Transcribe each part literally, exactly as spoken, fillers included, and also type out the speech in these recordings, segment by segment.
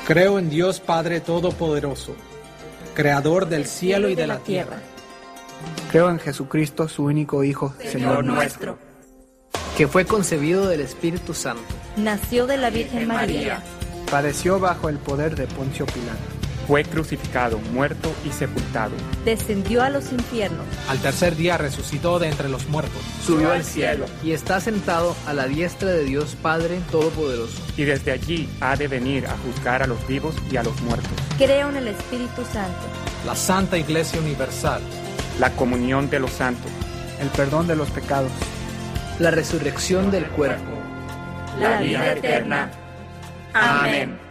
Creo en Dios Padre Todopoderoso, Creador del cielo y de la tierra. Creo en Jesucristo, su único Hijo, Señor nuestro, que fue concebido del Espíritu Santo. Nació de la Virgen María. Padeció bajo el poder de Poncio Pilato. Fue crucificado, muerto y sepultado. Descendió a los infiernos. Al tercer día resucitó de entre los muertos. Subió al cielo y está sentado a la diestra de Dios Padre Todopoderoso. Y desde allí ha de venir a juzgar a los vivos y a los muertos. Creo en el Espíritu Santo, La Santa Iglesia Universal, La comunión de los santos, el perdón de los pecados, la resurrección del cuerpo, la vida eterna. Amén.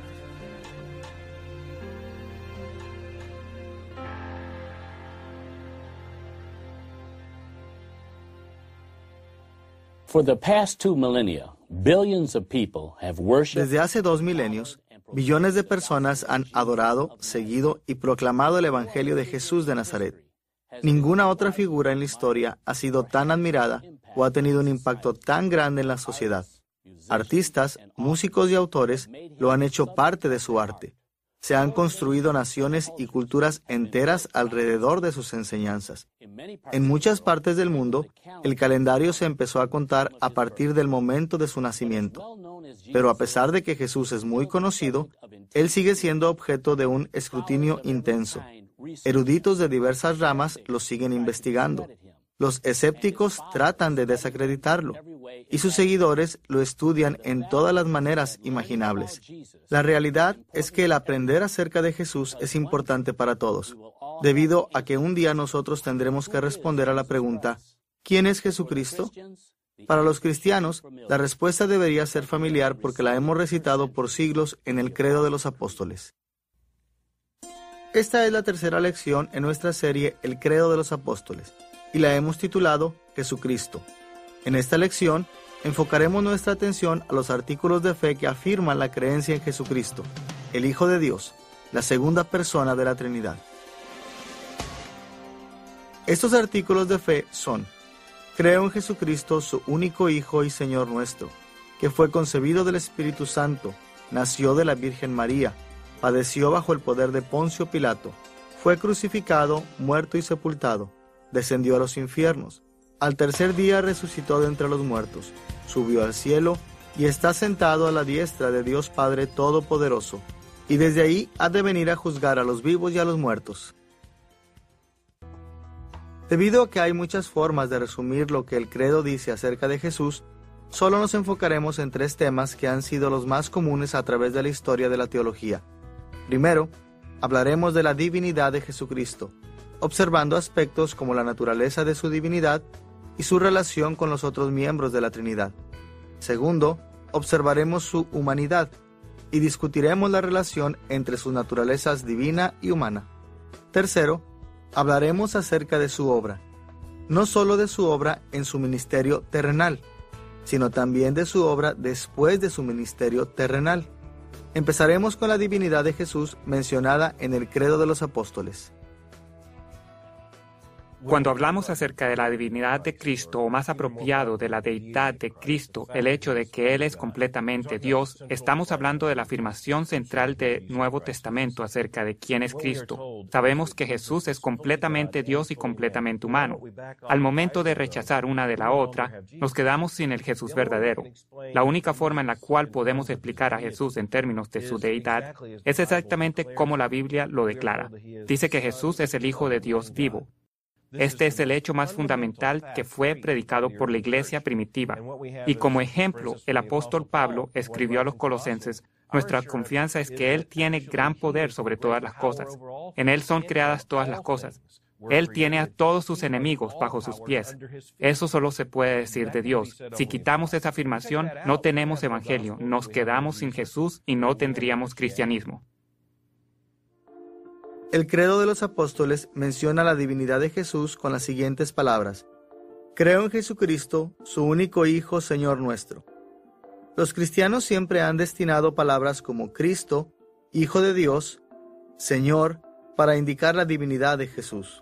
For the past two millennia, billions of people have worshipped. Desde hace dos milenios, billones de personas han adorado, seguido y proclamado el Evangelio de Jesús de Nazaret. Ninguna otra figura en la historia ha sido tan admirada o ha tenido un impacto tan grande en la sociedad. Artistas, músicos y autores lo han hecho parte de su arte. Se han construido naciones y culturas enteras alrededor de sus enseñanzas. En muchas partes del mundo, el calendario se empezó a contar a partir del momento de su nacimiento. Pero a pesar de que Jesús es muy conocido, él sigue siendo objeto de un escrutinio intenso. Eruditos de diversas ramas lo siguen investigando. Los escépticos tratan de desacreditarlo y sus seguidores lo estudian en todas las maneras imaginables. La realidad es que el aprender acerca de Jesús es importante para todos, debido a que un día nosotros tendremos que responder a la pregunta, ¿quién es Jesucristo? Para los cristianos, la respuesta debería ser familiar porque la hemos recitado por siglos en el Credo de los Apóstoles. Esta es la tercera lección en nuestra serie El Credo de los Apóstoles, y la hemos titulado Jesucristo. En esta lección, enfocaremos nuestra atención a los artículos de fe que afirman la creencia en Jesucristo, el Hijo de Dios, la segunda persona de la Trinidad. Estos artículos de fe son: creo en Jesucristo, su único Hijo y Señor nuestro, que fue concebido del Espíritu Santo, nació de la Virgen María, padeció bajo el poder de Poncio Pilato, fue crucificado, muerto y sepultado, descendió a los infiernos, al tercer día resucitó de entre los muertos, subió al cielo y está sentado a la diestra de Dios Padre Todopoderoso, y desde ahí ha de venir a juzgar a los vivos y a los muertos. Debido a que hay muchas formas de resumir lo que el credo dice acerca de Jesús, solo nos enfocaremos en tres temas que han sido los más comunes a través de la historia de la teología. Primero, hablaremos de la divinidad de Jesucristo, observando aspectos como la naturaleza de su divinidad y su relación con los otros miembros de la Trinidad. Segundo, observaremos su humanidad y discutiremos la relación entre sus naturalezas divina y humana. Tercero, hablaremos acerca de su obra, no solo de su obra en su ministerio terrenal, sino también de su obra después de su ministerio terrenal. Empezaremos con la divinidad de Jesús mencionada en el Credo de los Apóstoles. Cuando hablamos acerca de la divinidad de Cristo, o más apropiado de la deidad de Cristo, el hecho de que Él es completamente Dios, estamos hablando de la afirmación central del Nuevo Testamento acerca de quién es Cristo. Sabemos que Jesús es completamente Dios y completamente humano. Al momento de rechazar una de la otra, nos quedamos sin el Jesús verdadero. La única forma en la cual podemos explicar a Jesús en términos de su deidad es exactamente como la Biblia lo declara. Dice que Jesús es el Hijo de Dios vivo. Este es el hecho más fundamental que fue predicado por la iglesia primitiva. Y como ejemplo, el apóstol Pablo escribió a los colosenses: nuestra confianza es que Él tiene gran poder sobre todas las cosas. En Él son creadas todas las cosas. Él tiene a todos sus enemigos bajo sus pies. Eso solo se puede decir de Dios. Si quitamos esa afirmación, no tenemos evangelio, nos quedamos sin Jesús y no tendríamos cristianismo. El Credo de los Apóstoles menciona la divinidad de Jesús con las siguientes palabras: creo en Jesucristo, su único Hijo, Señor nuestro. Los cristianos siempre han destinado palabras como Cristo, Hijo de Dios, Señor, para indicar la divinidad de Jesús.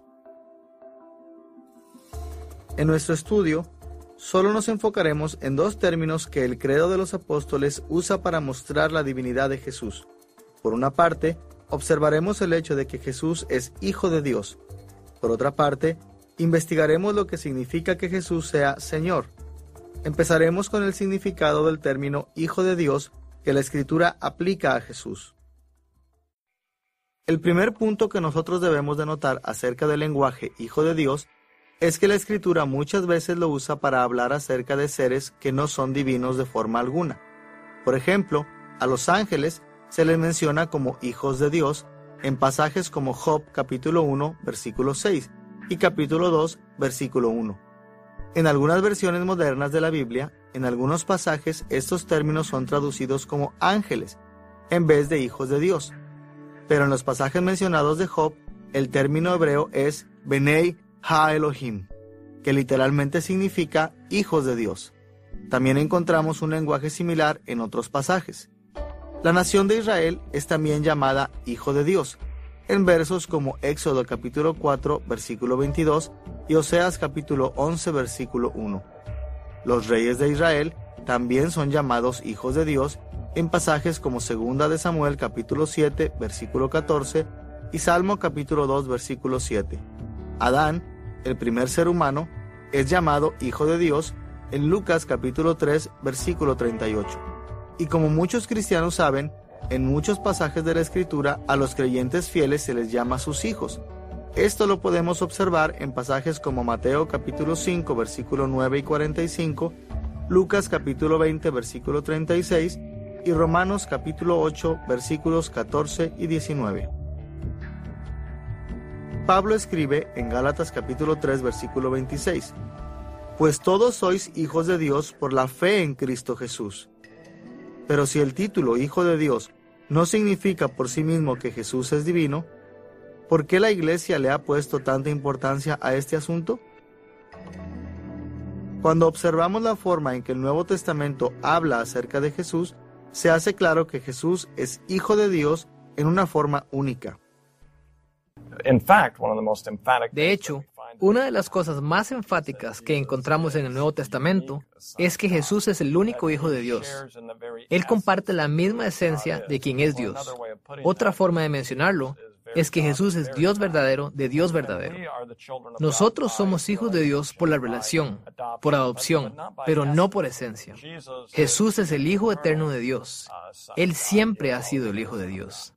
En nuestro estudio, solo nos enfocaremos en dos términos que el Credo de los Apóstoles usa para mostrar la divinidad de Jesús: Por una parte, observaremos el hecho de que Jesús es Hijo de Dios. Por otra parte, investigaremos lo que significa que Jesús sea Señor. Empezaremos con el significado del término Hijo de Dios que la Escritura aplica a Jesús. El primer punto que nosotros debemos de notar acerca del lenguaje Hijo de Dios es que la Escritura muchas veces lo usa para hablar acerca de seres que no son divinos de forma alguna. Por ejemplo, a los ángeles se les menciona como hijos de Dios en pasajes como Job capítulo uno, versículo seis y capítulo dos, versículo uno. En algunas versiones modernas de la Biblia, en algunos pasajes estos términos son traducidos como ángeles en vez de hijos de Dios. Pero en los pasajes mencionados de Job, el término hebreo es Benei Ha-Elohim, que literalmente significa hijos de Dios. También encontramos un lenguaje similar en otros pasajes. La nación de Israel es también llamada Hijo de Dios, en versos como Éxodo capítulo cuatro, versículo veintidós, y Oseas capítulo once, versículo uno. Los reyes de Israel también son llamados hijos de Dios en pasajes como Segunda de Samuel capítulo siete, versículo catorce, y Salmo capítulo dos, versículo siete. Adán, el primer ser humano, es llamado Hijo de Dios en Lucas capítulo tres, versículo treinta y ocho. Y como muchos cristianos saben, en muchos pasajes de la Escritura a los creyentes fieles se les llama sus hijos. Esto lo podemos observar en pasajes como Mateo capítulo cinco, versículo nueve y cuarenta y cinco, Lucas capítulo veinte, versículo treinta y seis, y Romanos capítulo ocho, versículos catorce y diecinueve. Pablo escribe en Gálatas capítulo tres, versículo veintiséis, «Pues todos sois hijos de Dios por la fe en Cristo Jesús». Pero si el título Hijo de Dios no significa por sí mismo que Jesús es divino, ¿por qué la Iglesia le ha puesto tanta importancia a este asunto? Cuando observamos la forma en que el Nuevo Testamento habla acerca de Jesús, se hace claro que Jesús es Hijo de Dios en una forma única. De hecho, una de las cosas más enfáticas que encontramos en el Nuevo Testamento es que Jesús es el único Hijo de Dios. Él comparte la misma esencia de quien es Dios. Otra forma de mencionarlo es que Jesús es Dios verdadero de Dios verdadero. Nosotros somos hijos de Dios por la relación, por adopción, pero no por esencia. Jesús es el Hijo eterno de Dios. Él siempre ha sido el Hijo de Dios.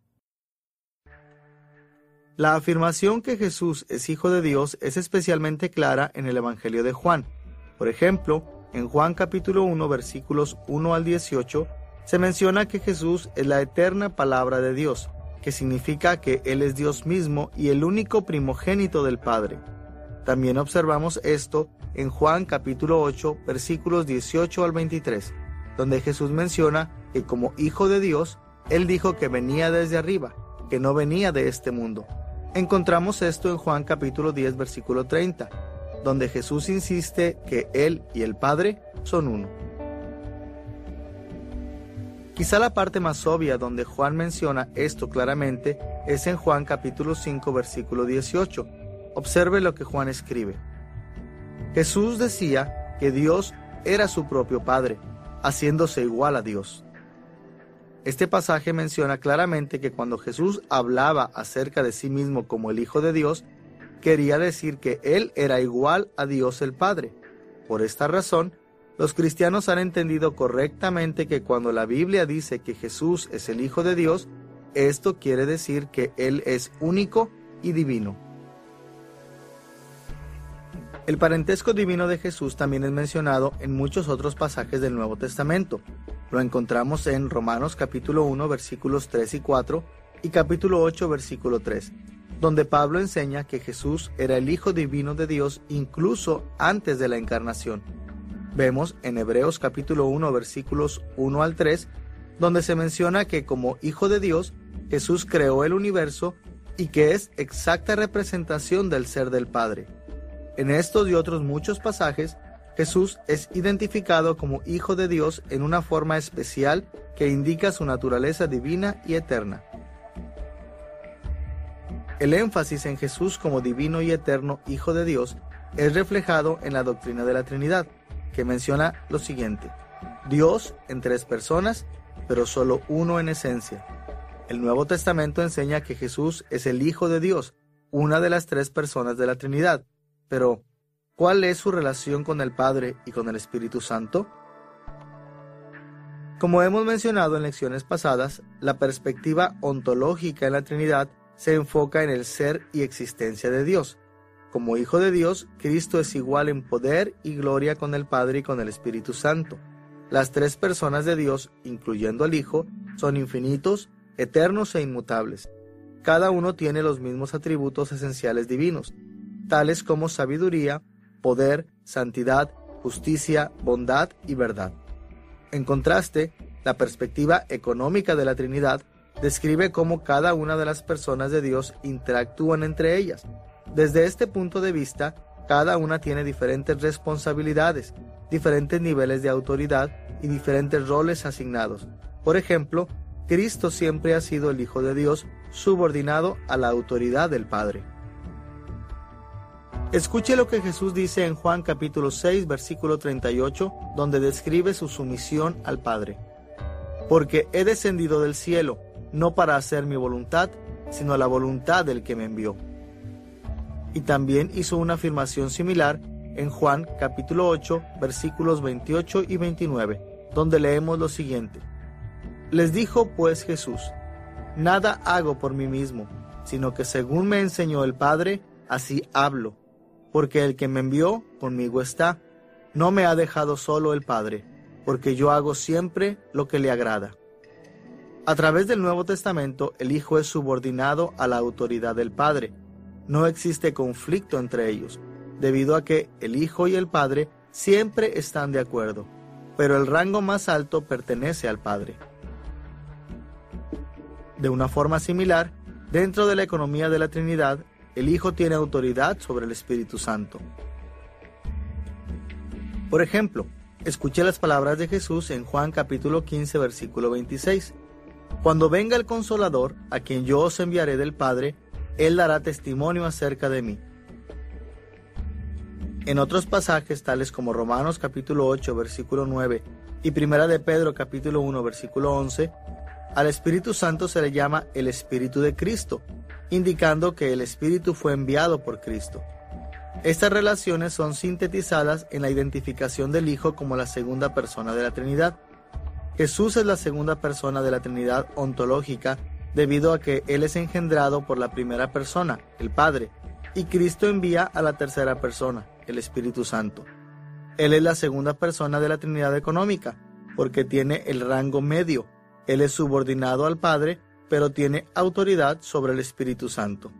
La afirmación que Jesús es Hijo de Dios es especialmente clara en el Evangelio de Juan. Por ejemplo, en Juan capítulo uno, versículos uno al dieciocho, se menciona que Jesús es la eterna palabra de Dios, que significa que Él es Dios mismo y el único primogénito del Padre. También observamos esto en Juan capítulo ocho, versículos dieciocho al veintitrés, donde Jesús menciona que como Hijo de Dios, Él dijo que venía desde arriba, que no venía de este mundo. Encontramos esto en Juan capítulo diez, versículo treinta, donde Jesús insiste que Él y el Padre son uno. Quizá la parte más obvia donde Juan menciona esto claramente es en Juan capítulo cinco, versículo dieciocho. Observe lo que Juan escribe. Jesús decía que Dios era su propio Padre, haciéndose igual a Dios. Este pasaje menciona claramente que cuando Jesús hablaba acerca de sí mismo como el Hijo de Dios, quería decir que Él era igual a Dios el Padre. Por esta razón, los cristianos han entendido correctamente que cuando la Biblia dice que Jesús es el Hijo de Dios, esto quiere decir que Él es único y divino. El parentesco divino de Jesús también es mencionado en muchos otros pasajes del Nuevo Testamento. Lo encontramos en Romanos capítulo uno, versículos tres y cuatro, y capítulo ocho, versículo tres, donde Pablo enseña que Jesús era el Hijo divino de Dios incluso antes de la encarnación. Vemos en Hebreos capítulo uno, versículos uno al tres, donde se menciona que como Hijo de Dios, Jesús creó el universo y que es exacta representación del ser del Padre. En estos y otros muchos pasajes, Jesús es identificado como Hijo de Dios en una forma especial que indica su naturaleza divina y eterna. El énfasis en Jesús como divino y eterno Hijo de Dios es reflejado en la doctrina de la Trinidad, que menciona lo siguiente: Dios en tres personas, pero solo uno en esencia. El Nuevo Testamento enseña que Jesús es el Hijo de Dios, una de las tres personas de la Trinidad. Pero, ¿cuál es su relación con el Padre y con el Espíritu Santo? Como hemos mencionado en lecciones pasadas, la perspectiva ontológica en la Trinidad se enfoca en el ser y existencia de Dios. Como Hijo de Dios, Cristo es igual en poder y gloria con el Padre y con el Espíritu Santo. Las tres personas de Dios, incluyendo al Hijo, son infinitos, eternos e inmutables. Cada uno tiene los mismos atributos esenciales divinos, tales como sabiduría, poder, santidad, justicia, bondad y verdad. En contraste, la perspectiva económica de la Trinidad describe cómo cada una de las personas de Dios interactúan entre ellas. Desde este punto de vista, cada una tiene diferentes responsabilidades, diferentes niveles de autoridad y diferentes roles asignados. Por ejemplo, Cristo siempre ha sido el Hijo de Dios, subordinado a la autoridad del Padre. Escuche lo que Jesús dice en Juan capítulo seis, versículo treinta y ocho, donde describe su sumisión al Padre. Porque he descendido del cielo, no para hacer mi voluntad, sino la voluntad del que me envió. Y también hizo una afirmación similar en Juan capítulo ocho, versículos veintiocho y veintinueve, donde leemos lo siguiente. Les dijo pues Jesús, nada hago por mí mismo, sino que según me enseñó el Padre, así hablo. Porque el que me envió conmigo está, no me ha dejado solo el Padre, porque yo hago siempre lo que le agrada. A través del Nuevo Testamento, el Hijo es subordinado a la autoridad del Padre. No existe conflicto entre ellos, debido a que el Hijo y el Padre siempre están de acuerdo, pero el rango más alto pertenece al Padre. De una forma similar, dentro de la economía de la Trinidad, el Hijo tiene autoridad sobre el Espíritu Santo. Por ejemplo, escuché las palabras de Jesús en Juan capítulo quince, versículo veintiséis. Cuando venga el Consolador, a quien yo os enviaré del Padre, Él dará testimonio acerca de mí. En otros pasajes, tales como Romanos capítulo ocho, versículo nueve, y Primera de Pedro capítulo uno, versículo once, al Espíritu Santo se le llama el Espíritu de Cristo, indicando que el Espíritu fue enviado por Cristo. Estas relaciones son sintetizadas en la identificación del Hijo como la segunda persona de la Trinidad. Jesús es la segunda persona de la Trinidad ontológica debido a que Él es engendrado por la primera persona, el Padre, y Cristo envía a la tercera persona, el Espíritu Santo. Él es la segunda persona de la Trinidad económica, porque tiene el rango medio. Él es subordinado al Padre, pero tiene autoridad sobre el Espíritu Santo.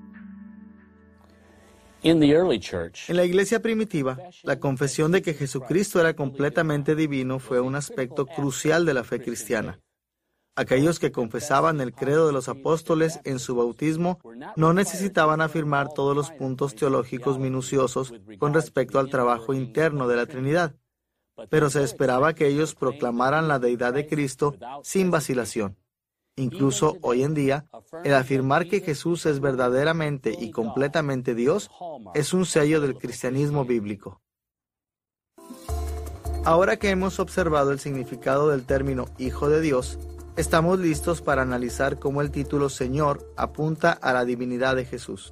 In the early church, En la iglesia primitiva, la confesión de que Jesucristo era completamente divino fue un aspecto crucial de la fe cristiana. Aquellos que confesaban el credo de los apóstoles en su bautismo no necesitaban afirmar todos los puntos teológicos minuciosos con respecto al trabajo interno de la Trinidad, pero se esperaba que ellos proclamaran la deidad de Cristo sin vacilación. Incluso hoy en día, el afirmar que Jesús es verdaderamente y completamente Dios es un sello del cristianismo bíblico. Ahora que hemos observado el significado del término Hijo de Dios, estamos listos para analizar cómo el título Señor apunta a la divinidad de Jesús.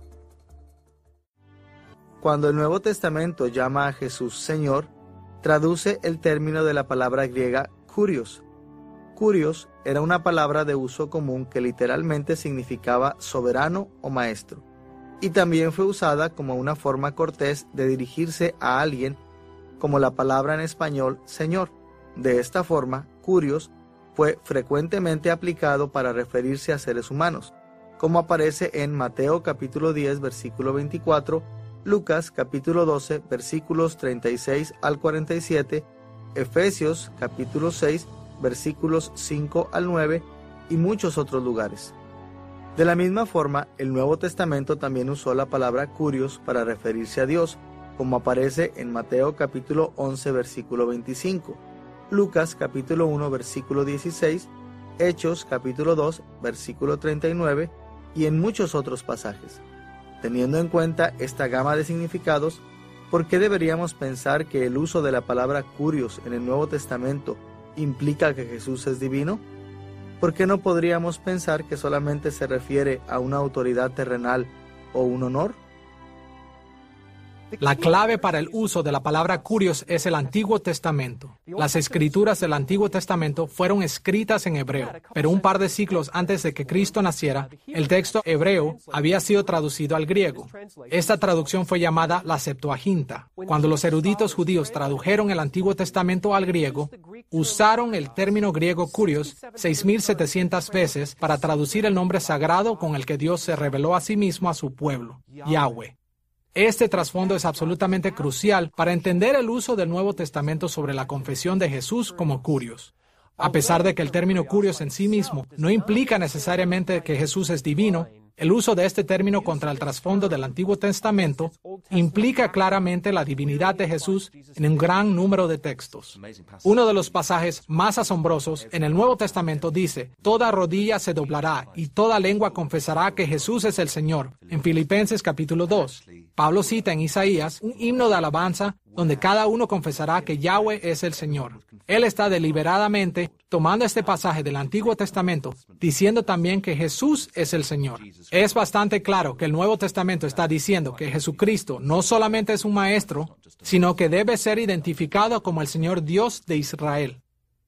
Cuando el Nuevo Testamento llama a Jesús Señor, traduce el término de la palabra griega kurios. Kurios era una palabra de uso común que literalmente significaba soberano o maestro, y también fue usada como una forma cortés de dirigirse a alguien, como la palabra en español Señor. De esta forma, kurios fue frecuentemente aplicado para referirse a seres humanos, como aparece en Mateo capítulo diez, versículo veinticuatro, Lucas capítulo doce, versículos treinta y seis al cuarenta y siete, Efesios capítulo seis, versículos cinco al nueve y muchos otros lugares. De la misma forma, el Nuevo Testamento también usó la palabra kurios para referirse a Dios, como aparece en Mateo capítulo once, versículo veinticinco, Lucas capítulo uno, versículo dieciséis, Hechos capítulo dos, versículo treinta y nueve y en muchos otros pasajes. Teniendo en cuenta esta gama de significados, ¿por qué deberíamos pensar que el uso de la palabra kurios en el Nuevo Testamento implica que Jesús es divino? ¿Por qué no podríamos pensar que solamente se refiere a una autoridad terrenal o un honor? La clave para el uso de la palabra curios es el Antiguo Testamento. Las escrituras del Antiguo Testamento fueron escritas en hebreo, pero un par de siglos antes de que Cristo naciera, el texto hebreo había sido traducido al griego. Esta traducción fue llamada la Septuaginta. Cuando los eruditos judíos tradujeron el Antiguo Testamento al griego, usaron el término griego curios seis mil setecientas veces para traducir el nombre sagrado con el que Dios se reveló a sí mismo a su pueblo, Yahweh. Este trasfondo es absolutamente crucial para entender el uso del Nuevo Testamento sobre la confesión de Jesús como curios. A pesar de que el término curios en sí mismo no implica necesariamente que Jesús es divino, el uso de este término contra el trasfondo del Antiguo Testamento implica claramente la divinidad de Jesús en un gran número de textos. Uno de los pasajes más asombrosos en el Nuevo Testamento dice: «Toda rodilla se doblará y toda lengua confesará que Jesús es el Señor», en Filipenses capítulo dos. Pablo cita en Isaías un himno de alabanza donde cada uno confesará que Yahweh es el Señor. Él está deliberadamente tomando este pasaje del Antiguo Testamento, diciendo también que Jesús es el Señor. Es bastante claro que el Nuevo Testamento está diciendo que Jesucristo no solamente es un maestro, sino que debe ser identificado como el Señor Dios de Israel.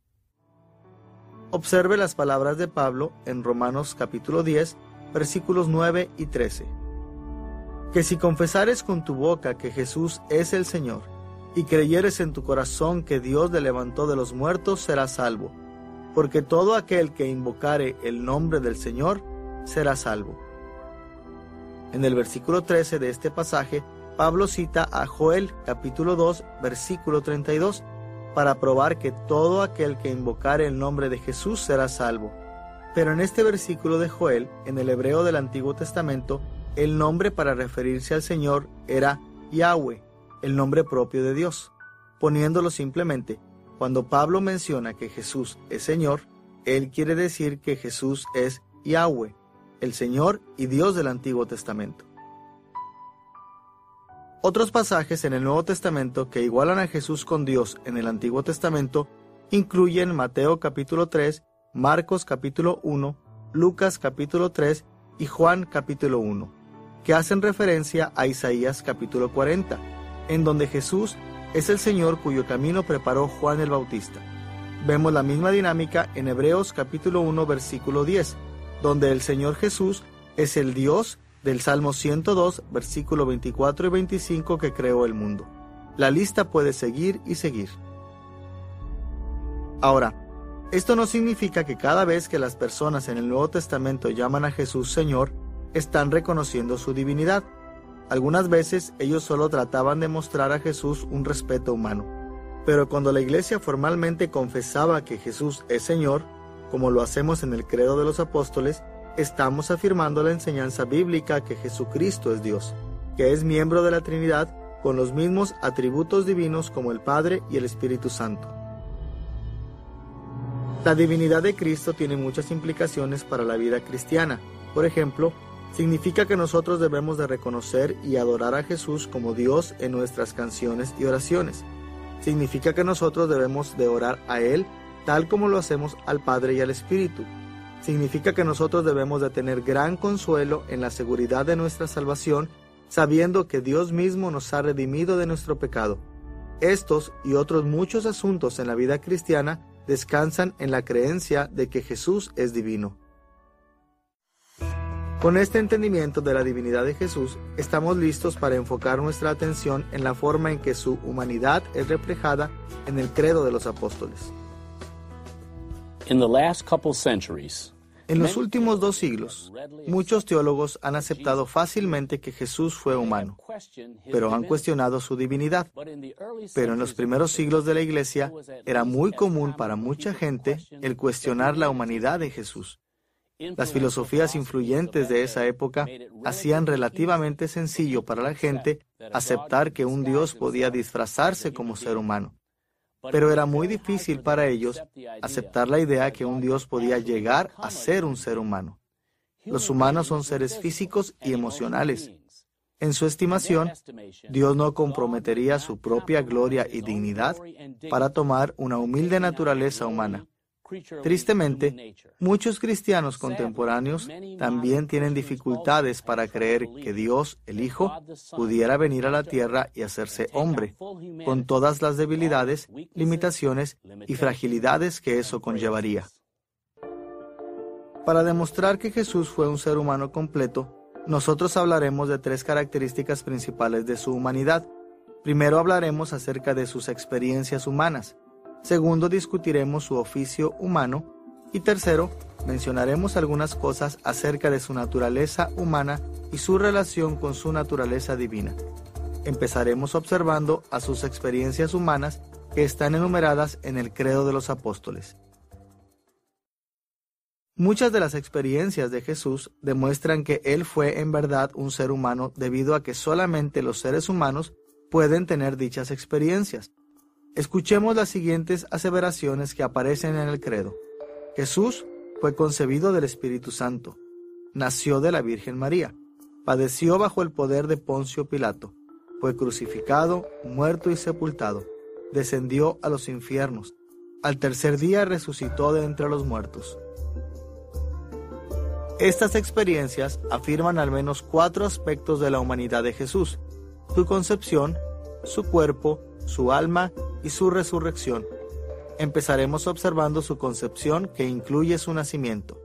Observe las palabras de Pablo en Romanos capítulo diez, versículos nueve y trece. Que si confesares con tu boca que Jesús es el Señor, y creyeres en tu corazón que Dios le levantó de los muertos, serás salvo. Porque todo aquel que invocare el nombre del Señor será salvo. En el versículo trece de este pasaje, Pablo cita a Joel capítulo dos, versículo treinta y dos, para probar que todo aquel que invocare el nombre de Jesús será salvo. Pero en este versículo de Joel, en el hebreo del Antiguo Testamento, el nombre para referirse al Señor era Yahweh, el nombre propio de Dios. Poniéndolo simplemente, cuando Pablo menciona que Jesús es Señor, él quiere decir que Jesús es Yahweh, el Señor y Dios del Antiguo Testamento. Otros pasajes en el Nuevo Testamento que igualan a Jesús con Dios en el Antiguo Testamento incluyen Mateo capítulo tres, Marcos capítulo uno, Lucas capítulo tres y Juan capítulo uno, que hacen referencia a Isaías capítulo cuarenta, en donde Jesús es el Señor cuyo camino preparó Juan el Bautista. Vemos la misma dinámica en Hebreos capítulo uno, versículo diez, donde el Señor Jesús es el Dios del Salmo ciento dos, versículo veinticuatro y veinticinco que creó el mundo. La lista puede seguir y seguir. Ahora, esto no significa que cada vez que las personas en el Nuevo Testamento llaman a Jesús Señor, están reconociendo su divinidad. Algunas veces ellos solo trataban de mostrar a Jesús un respeto humano. Pero cuando la iglesia formalmente confesaba que Jesús es Señor, como lo hacemos en el credo de los apóstoles, estamos afirmando la enseñanza bíblica que Jesucristo es Dios, que es miembro de la Trinidad con los mismos atributos divinos como el Padre y el Espíritu Santo. La divinidad de Cristo tiene muchas implicaciones para la vida cristiana. Por ejemplo, significa que nosotros debemos de reconocer y adorar a Jesús como Dios en nuestras canciones y oraciones. Significa que nosotros debemos de orar a Él tal como lo hacemos al Padre y al Espíritu. Significa que nosotros debemos de tener gran consuelo en la seguridad de nuestra salvación, sabiendo que Dios mismo nos ha redimido de nuestro pecado. Estos y otros muchos asuntos en la vida cristiana descansan en la creencia de que Jesús es divino. Con este entendimiento de la divinidad de Jesús, estamos listos para enfocar nuestra atención en la forma en que su humanidad es reflejada en el credo de los apóstoles. In the last couple centuries, En los últimos dos siglos, muchos teólogos han aceptado fácilmente que Jesús fue humano, pero han cuestionado su divinidad. Pero en los primeros siglos de la Iglesia, era muy común para mucha gente el cuestionar la humanidad de Jesús. Las filosofías influyentes de esa época hacían relativamente sencillo para la gente aceptar que un Dios podía disfrazarse como ser humano. Pero era muy difícil para ellos aceptar la idea que un Dios podía llegar a ser un ser humano. Los humanos son seres físicos y emocionales. En su estimación, Dios no comprometería su propia gloria y dignidad para tomar una humilde naturaleza humana. Tristemente, muchos cristianos contemporáneos también tienen dificultades para creer que Dios, el Hijo, pudiera venir a la tierra y hacerse hombre, con todas las debilidades, limitaciones y fragilidades que eso conllevaría. Para demostrar que Jesús fue un ser humano completo, nosotros hablaremos de tres características principales de su humanidad. Primero hablaremos acerca de sus experiencias humanas. Segundo, discutiremos su oficio humano. Y tercero, mencionaremos algunas cosas acerca de su naturaleza humana y su relación con su naturaleza divina. Empezaremos observando a sus experiencias humanas que están enumeradas en el Credo de los Apóstoles. Muchas de las experiencias de Jesús demuestran que Él fue en verdad un ser humano debido a que solamente los seres humanos pueden tener dichas experiencias. Escuchemos las siguientes aseveraciones que aparecen en el credo. Jesús fue concebido del Espíritu Santo, nació de la Virgen María, padeció bajo el poder de Poncio Pilato, fue crucificado, muerto y sepultado, descendió a los infiernos, al tercer día resucitó de entre los muertos. Estas experiencias afirman al menos cuatro aspectos de la humanidad de Jesús: su concepción, su cuerpo, su alma y su resurrección. Empezaremos observando su concepción, que incluye su nacimiento.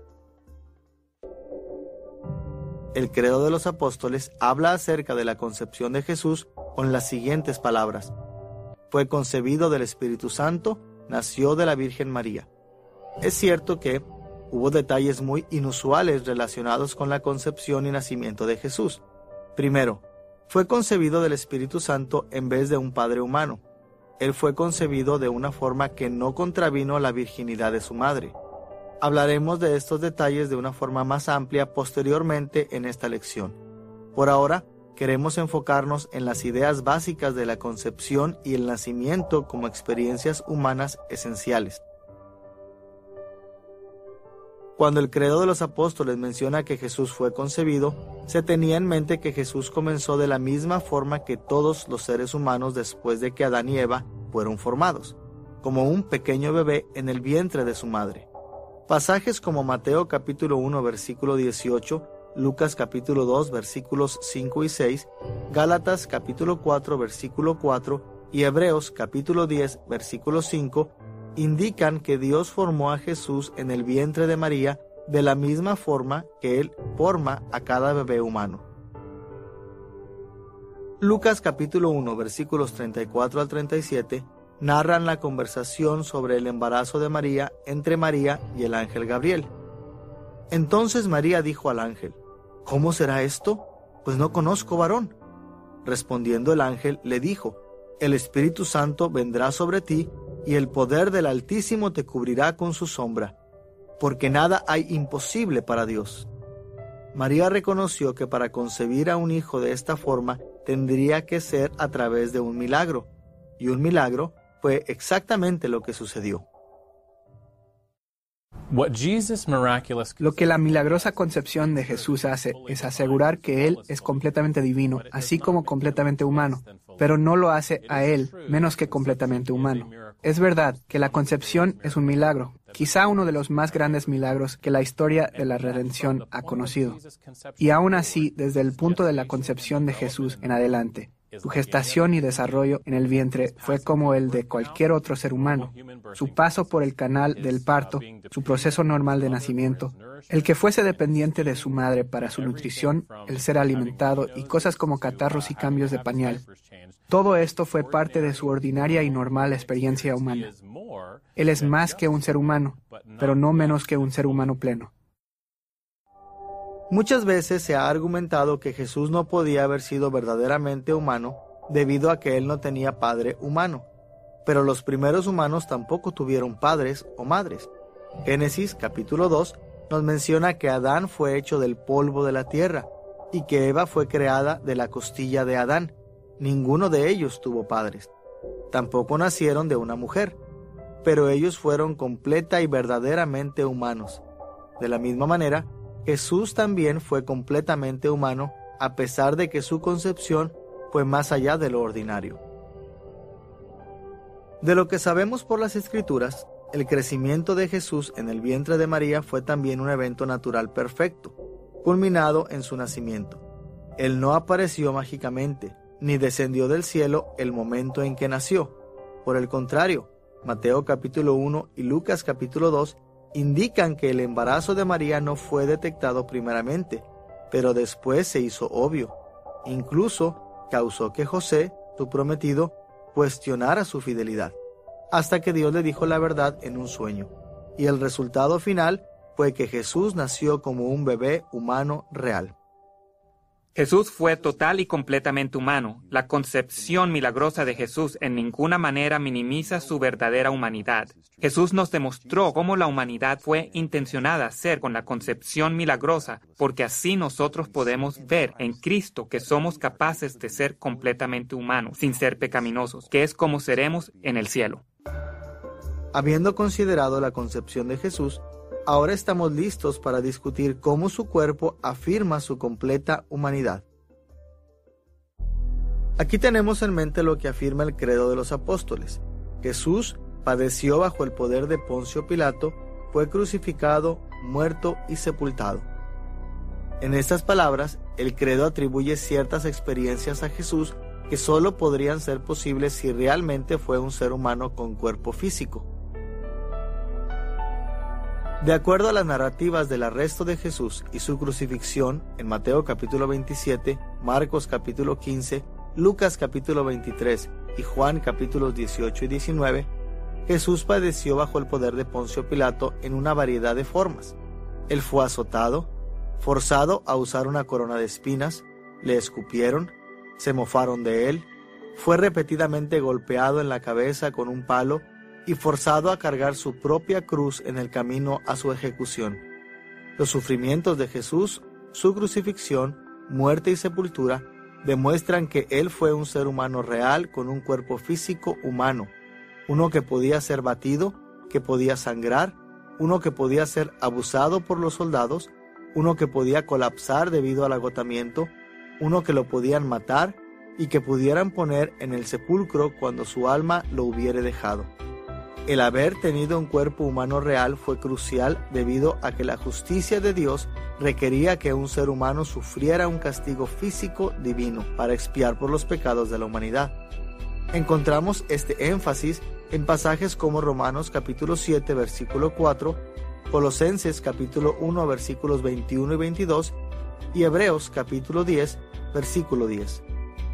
El Credo de los Apóstoles habla acerca de la concepción de Jesús con las siguientes palabras: fue concebido del Espíritu Santo, nació de la Virgen María. Es cierto que hubo detalles muy inusuales relacionados con la concepción y nacimiento de Jesús. Primero, fue concebido del Espíritu Santo en vez de un padre humano. Él fue concebido de una forma que no contravino la virginidad de su madre. Hablaremos de estos detalles de una forma más amplia posteriormente en esta lección. Por ahora, queremos enfocarnos en las ideas básicas de la concepción y el nacimiento como experiencias humanas esenciales. Cuando el Credo de los Apóstoles menciona que Jesús fue concebido, se tenía en mente que Jesús comenzó de la misma forma que todos los seres humanos después de que Adán y Eva fueron formados, como un pequeño bebé en el vientre de su madre. Pasajes como Mateo capítulo uno versículo dieciocho, Lucas capítulo dos versículos cinco y seis, Gálatas capítulo cuatro versículo cuatro y Hebreos capítulo diez versículo cinco indican que Dios formó a Jesús en el vientre de María de la misma forma que Él forma a cada bebé humano. Lucas capítulo uno versículos treinta y cuatro al treinta y siete narran la conversación sobre el embarazo de María entre María y el ángel Gabriel. Entonces María dijo al ángel: ¿Cómo será esto? Pues no conozco varón. Respondiendo el ángel le dijo: El Espíritu Santo vendrá sobre ti y el poder del Altísimo te cubrirá con su sombra, porque nada hay imposible para Dios. María reconoció que para concebir a un hijo de esta forma tendría que ser a través de un milagro, y un milagro fue exactamente lo que sucedió. Lo que la milagrosa concepción de Jesús hace es asegurar que Él es completamente divino, así como completamente humano, pero no lo hace a Él menos que completamente humano. Es verdad que la concepción es un milagro, quizá uno de los más grandes milagros que la historia de la redención ha conocido. Y aún así, desde el punto de la concepción de Jesús en adelante, su gestación y desarrollo en el vientre fue como el de cualquier otro ser humano. Su paso por el canal del parto, su proceso normal de nacimiento, el que fuese dependiente de su madre para su nutrición, el ser alimentado y cosas como catarros y cambios de pañal. Todo esto fue parte de su ordinaria y normal experiencia humana. Él es más que un ser humano, pero no menos que un ser humano pleno. Muchas veces se ha argumentado que Jesús no podía haber sido verdaderamente humano debido a que Él no tenía padre humano, pero los primeros humanos tampoco tuvieron padres o madres. Génesis capítulo dos nos menciona que Adán fue hecho del polvo de la tierra y que Eva fue creada de la costilla de Adán. Ninguno de ellos tuvo padres. Tampoco nacieron de una mujer, pero ellos fueron completa y verdaderamente humanos. De la misma manera, Jesús también fue completamente humano, a pesar de que su concepción fue más allá de lo ordinario. De lo que sabemos por las Escrituras, El crecimiento de Jesús en el vientre de María fue también un evento natural perfecto, culminado en su nacimiento. Él no apareció mágicamente, ni descendió del cielo el momento en que nació. Por el contrario, Mateo capítulo uno y Lucas capítulo dos indican que el embarazo de María no fue detectado primeramente, pero después se hizo obvio. Incluso causó que José, su prometido, cuestionara su fidelidad, hasta que Dios le dijo la verdad en un sueño. Y el resultado final fue que Jesús nació como un bebé humano real. Jesús fue total y completamente humano. La concepción milagrosa de Jesús en ninguna manera minimiza su verdadera humanidad. Jesús nos demostró cómo la humanidad fue intencionada a ser con la concepción milagrosa, porque así nosotros podemos ver en Cristo que somos capaces de ser completamente humanos, sin ser pecaminosos, que es como seremos en el cielo. Habiendo considerado la concepción de Jesús, ahora estamos listos para discutir cómo su cuerpo afirma su completa humanidad. Aquí tenemos en mente lo que afirma el credo de los apóstoles. Jesús padeció bajo el poder de Poncio Pilato, fue crucificado, muerto y sepultado. En estas palabras, el credo atribuye ciertas experiencias a Jesús que solo podrían ser posibles si realmente fue un ser humano con cuerpo físico. De acuerdo a las narrativas del arresto de Jesús y su crucifixión en Mateo capítulo veintisiete, Marcos capítulo quince, Lucas capítulo veintitrés y Juan capítulos dieciocho y diecinueve, Jesús padeció bajo el poder de Poncio Pilato en una variedad de formas. Él fue azotado, forzado a usar una corona de espinas, le escupieron, se mofaron de él, fue repetidamente golpeado en la cabeza con un palo y forzado a cargar su propia cruz en el camino a su ejecución. Los sufrimientos de Jesús, su crucifixión, muerte y sepultura demuestran que Él fue un ser humano real con un cuerpo físico humano, uno que podía ser batido, que podía sangrar, uno que podía ser abusado por los soldados, uno que podía colapsar debido al agotamiento, uno que lo podían matar y que pudieran poner en el sepulcro cuando su alma lo hubiere dejado. El haber tenido un cuerpo humano real fue crucial debido a que la justicia de Dios requería que un ser humano sufriera un castigo físico divino para expiar por los pecados de la humanidad. Encontramos este énfasis en pasajes como Romanos capítulo siete versículo cuatro, Colosenses capítulo uno versículos veintiuno y veintidós y Hebreos capítulo diez versículo diez.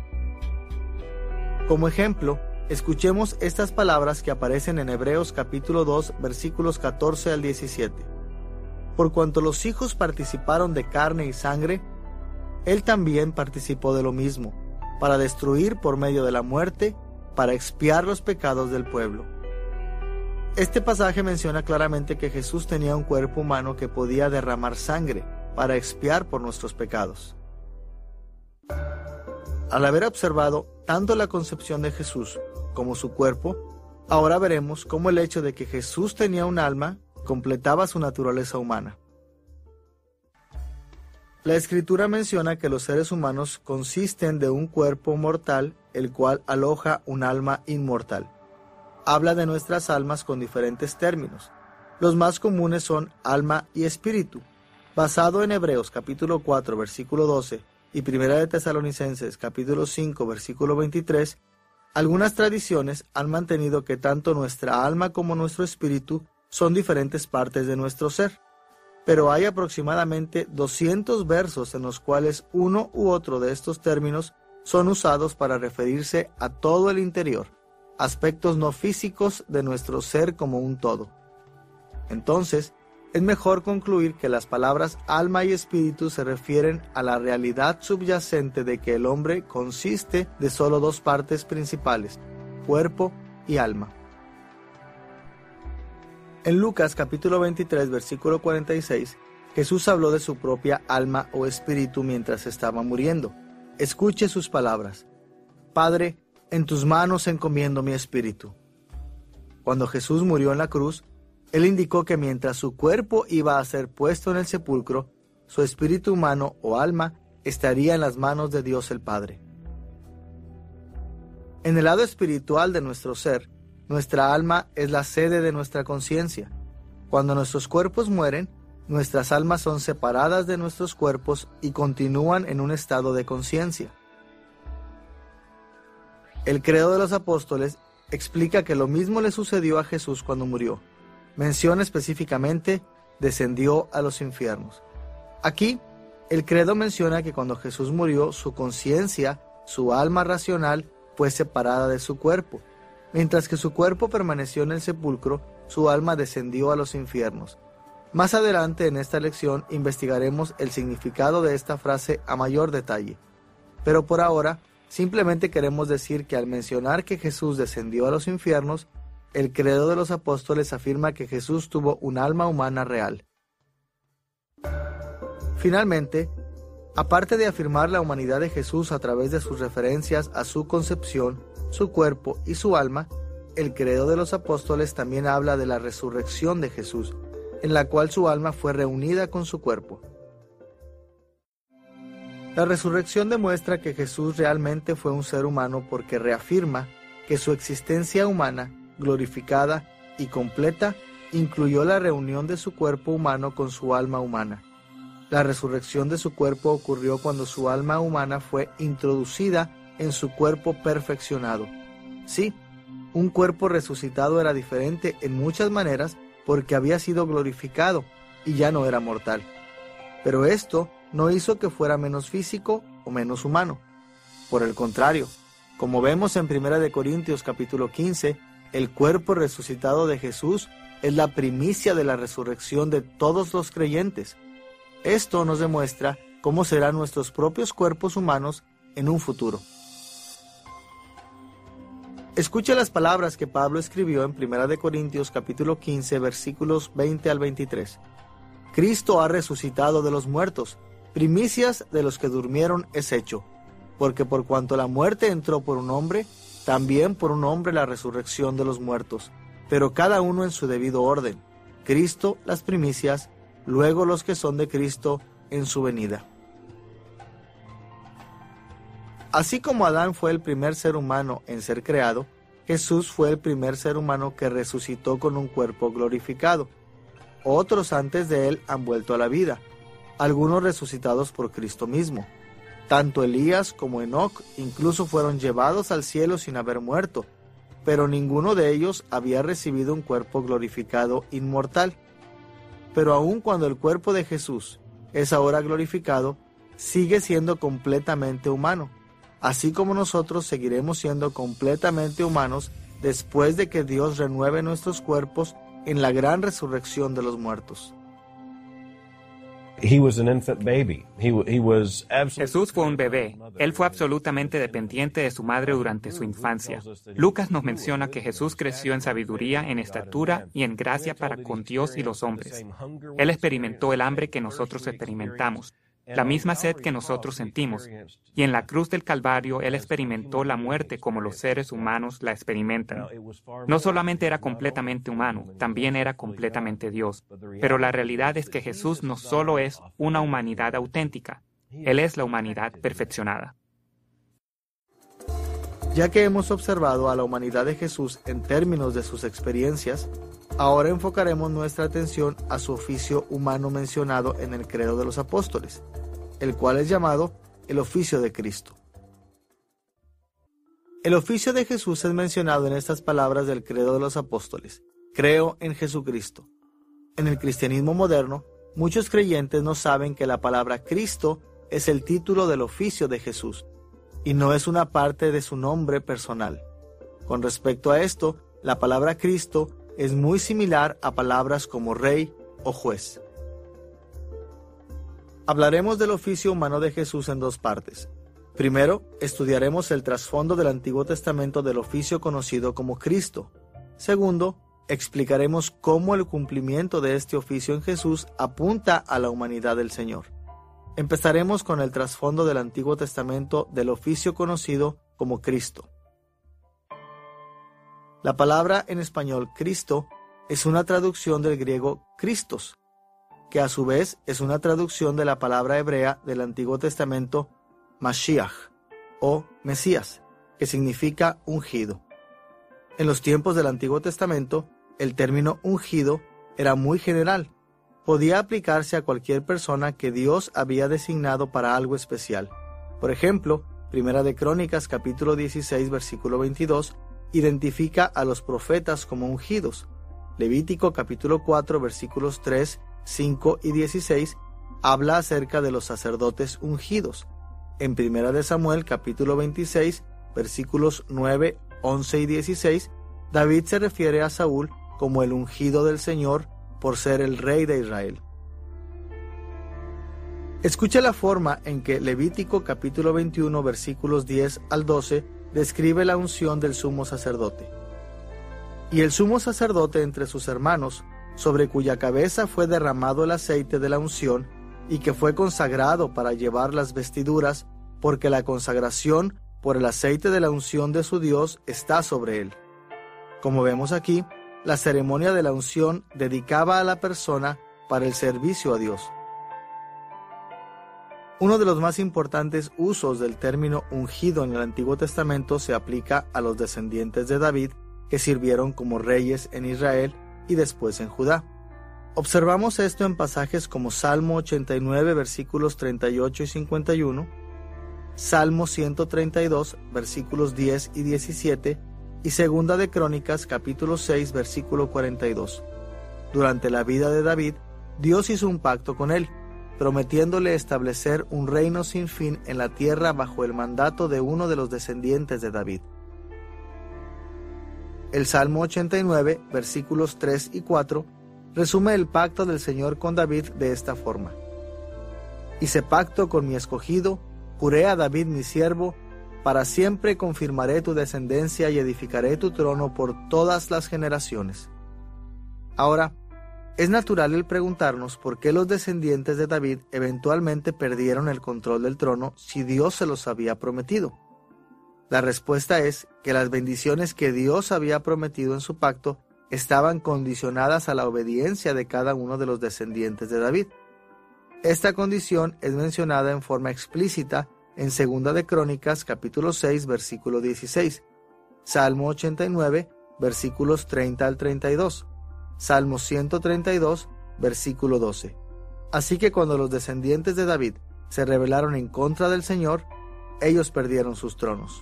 Como ejemplo, escuchemos estas palabras que aparecen en Hebreos capítulo dos, versículos catorce al diecisiete. Por cuanto los hijos participaron de carne y sangre, él también participó de lo mismo, para destruir por medio de la muerte, para expiar los pecados del pueblo. Este pasaje menciona claramente que Jesús tenía un cuerpo humano que podía derramar sangre para expiar por nuestros pecados. Al haber observado tanto la concepción de Jesús como su cuerpo, ahora veremos cómo el hecho de que Jesús tenía un alma completaba su naturaleza humana. La Escritura menciona que los seres humanos consisten de un cuerpo mortal, el cual aloja un alma inmortal. Habla de nuestras almas con diferentes términos. Los más comunes son alma y espíritu. Basado en Hebreos capítulo cuatro, versículo doce, y Primera de Tesalonicenses capítulo cinco, versículo veintitrés, algunas tradiciones han mantenido que tanto nuestra alma como nuestro espíritu son diferentes partes de nuestro ser, pero hay aproximadamente doscientos versos en los cuales uno u otro de estos términos son usados para referirse a todo el interior, aspectos no físicos de nuestro ser como un todo. Entonces, es mejor concluir que las palabras alma y espíritu se refieren a la realidad subyacente de que el hombre consiste de solo dos partes principales, cuerpo y alma. En Lucas capítulo veintitrés, versículo cuarenta y seis, Jesús habló de su propia alma o espíritu mientras estaba muriendo. Escuche sus palabras: Padre, en tus manos encomiendo mi espíritu. Cuando Jesús murió en la cruz, Él indicó que mientras su cuerpo iba a ser puesto en el sepulcro, su espíritu humano o alma estaría en las manos de Dios el Padre. En el lado espiritual de nuestro ser, Nuestra alma es la sede de nuestra conciencia. Cuando nuestros cuerpos mueren, nuestras almas son separadas de nuestros cuerpos y continúan en un estado de conciencia. El credo de los apóstoles explica que lo mismo le sucedió a Jesús cuando murió. Menciona específicamente, descendió a los infiernos. Aquí, el credo menciona que cuando Jesús murió, su conciencia, su alma racional, fue separada de su cuerpo. Mientras que su cuerpo permaneció en el sepulcro, su alma descendió a los infiernos. Más adelante en esta lección investigaremos el significado de esta frase a mayor detalle. Pero por ahora, simplemente queremos decir que al mencionar que Jesús descendió a los infiernos, el credo de los apóstoles afirma que Jesús tuvo un alma humana real. Finalmente, aparte de afirmar la humanidad de Jesús a través de sus referencias a su concepción, su cuerpo y su alma, el credo de los apóstoles también habla de la resurrección de Jesús, en la cual su alma fue reunida con su cuerpo. La resurrección demuestra que Jesús realmente fue un ser humano porque reafirma que su existencia humana, glorificada y completa, incluyó la reunión de su cuerpo humano con su alma humana. La resurrección de su cuerpo ocurrió cuando su alma humana fue introducida en su cuerpo perfeccionado. Sí, un cuerpo resucitado era diferente en muchas maneras porque había sido glorificado y ya no era mortal. Pero esto no hizo que fuera menos físico o menos humano. Por el contrario, como vemos en primera de Corintios capítulo quince, el cuerpo resucitado de Jesús es la primicia de la resurrección de todos los creyentes. Esto nos demuestra cómo serán nuestros propios cuerpos humanos en un futuro. Escucha las palabras que Pablo escribió en primera de Corintios capítulo quince, versículos veinte al veintitrés. Cristo ha resucitado de los muertos, primicias de los que durmieron es hecho, porque por cuanto la muerte entró por un hombre, también por un hombre la resurrección de los muertos, pero cada uno en su debido orden. Cristo las primicias, luego los que son de Cristo en su venida. Así como Adán fue el primer ser humano en ser creado, Jesús fue el primer ser humano que resucitó con un cuerpo glorificado. Otros antes de él han vuelto a la vida, algunos resucitados por Cristo mismo. Tanto Elías como Enoc incluso fueron llevados al cielo sin haber muerto, pero ninguno de ellos había recibido un cuerpo glorificado inmortal. Pero aun cuando el cuerpo de Jesús es ahora glorificado, sigue siendo completamente humano, así como nosotros seguiremos siendo completamente humanos después de que Dios renueve nuestros cuerpos en la gran resurrección de los muertos. Jesús fue un bebé. Él fue absolutamente dependiente de su madre durante su infancia. Lucas nos menciona que Jesús creció en sabiduría, en estatura y en gracia para con Dios y los hombres. Él experimentó el hambre que nosotros experimentamos, la misma sed que nosotros sentimos, y en la cruz del Calvario Él experimentó la muerte como los seres humanos la experimentan. No solamente era completamente humano, también era completamente Dios. Pero la realidad es que Jesús no solo es una humanidad auténtica, Él es la humanidad perfeccionada. Ya que hemos observado a la humanidad de Jesús en términos de sus experiencias, ahora enfocaremos nuestra atención a su oficio humano mencionado en el Credo de los Apóstoles, el cual es llamado el oficio de Cristo. El oficio de Jesús es mencionado en estas palabras del Credo de los Apóstoles: creo en Jesucristo. En el cristianismo moderno, muchos creyentes no saben que la palabra Cristo es el título del oficio de Jesús, y no es una parte de su nombre personal. Con respecto a esto, la palabra Cristo es muy similar a palabras como rey o juez. Hablaremos del oficio humano de Jesús en dos partes. Primero, estudiaremos el trasfondo del Antiguo Testamento del oficio conocido como Cristo. Segundo, explicaremos cómo el cumplimiento de este oficio en Jesús apunta a la humanidad del Señor. Empezaremos con el trasfondo del Antiguo Testamento del oficio conocido como Cristo. La palabra en español Cristo es una traducción del griego Christos, que a su vez es una traducción de la palabra hebrea del Antiguo Testamento Mashiach o Mesías, que significa ungido. En los tiempos del Antiguo Testamento, el término ungido era muy general. Podía aplicarse a cualquier persona que Dios había designado para algo especial. Por ejemplo, Primera de Crónicas, capítulo dieciséis, versículo veintidós, identifica a los profetas como ungidos. Levítico, capítulo cuatro, versículos tres, cinco y dieciséis, habla acerca de los sacerdotes ungidos. En Primera de Samuel, capítulo veintiséis, versículos nueve, once y dieciséis, David se refiere a Saúl como el ungido del Señor por ser el rey de Israel. Escuche la forma en que Levítico capítulo veintiuno, versículos diez al doce, describe la unción del sumo sacerdote. Y el sumo sacerdote entre sus hermanos, sobre cuya cabeza fue derramado el aceite de la unción, y que fue consagrado para llevar las vestiduras, porque la consagración por el aceite de la unción de su Dios está sobre él. Como vemos aquí, la ceremonia de la unción dedicaba a la persona para el servicio a Dios. Uno de los más importantes usos del término ungido en el Antiguo Testamento se aplica a los descendientes de David que sirvieron como reyes en Israel y después en Judá. Observamos esto en pasajes como Salmo ochenta y nueve, versículos treinta y ocho y cincuenta y uno, Salmo ciento treinta y dos, versículos diez y diecisiete, y Segunda de Crónicas, capítulo seis, versículo cuarenta y dos. Durante la vida de David, Dios hizo un pacto con él, prometiéndole establecer un reino sin fin en la tierra bajo el mandato de uno de los descendientes de David. El Salmo ochenta y nueve, versículos tres y cuatro, resume el pacto del Señor con David de esta forma. Hice pacto con mi escogido, juré a David mi siervo, para siempre confirmaré tu descendencia y edificaré tu trono por todas las generaciones. Ahora, es natural el preguntarnos por qué los descendientes de David eventualmente perdieron el control del trono si Dios se los había prometido. La respuesta es que las bendiciones que Dios había prometido en su pacto estaban condicionadas a la obediencia de cada uno de los descendientes de David. Esta condición es mencionada en forma explícita en Segunda de Crónicas, capítulo seis, versículo dieciséis, Salmo ochenta y nueve, versículos treinta al treinta y dos, Salmo ciento treinta y dos, versículo doce. Así que cuando los descendientes de David se rebelaron en contra del Señor, ellos perdieron sus tronos.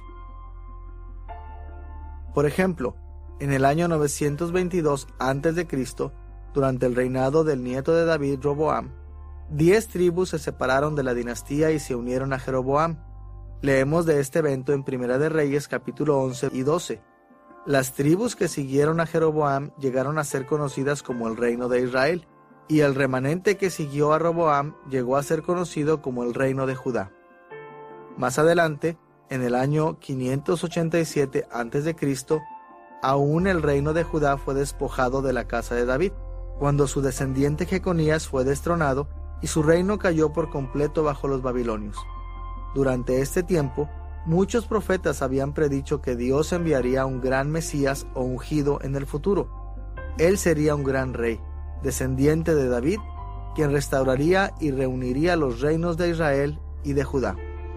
Por ejemplo, en el año novecientos veintidós antes de Cristo, durante el reinado del nieto de David, Roboam, diez tribus se separaron de la dinastía y se unieron a Jeroboam. Leemos de este evento en Primera de Reyes, capítulo once y doce. Las tribus que siguieron a Jeroboam llegaron a ser conocidas como el reino de Israel, y el remanente que siguió a Roboam llegó a ser conocido como el reino de Judá. Más adelante, en el año quinientos ochenta y siete antes de Cristo, aún el reino de Judá fue despojado de la casa de David, cuando su descendiente Jeconías fue destronado y su reino cayó por completo bajo los babilonios. Durante este tiempo, muchos profetas habían predicho que Dios enviaría un gran Mesías o ungido en el futuro. Él sería un gran rey, descendiente de David, quien restauraría y reuniría los reinos de Israel y de Judá.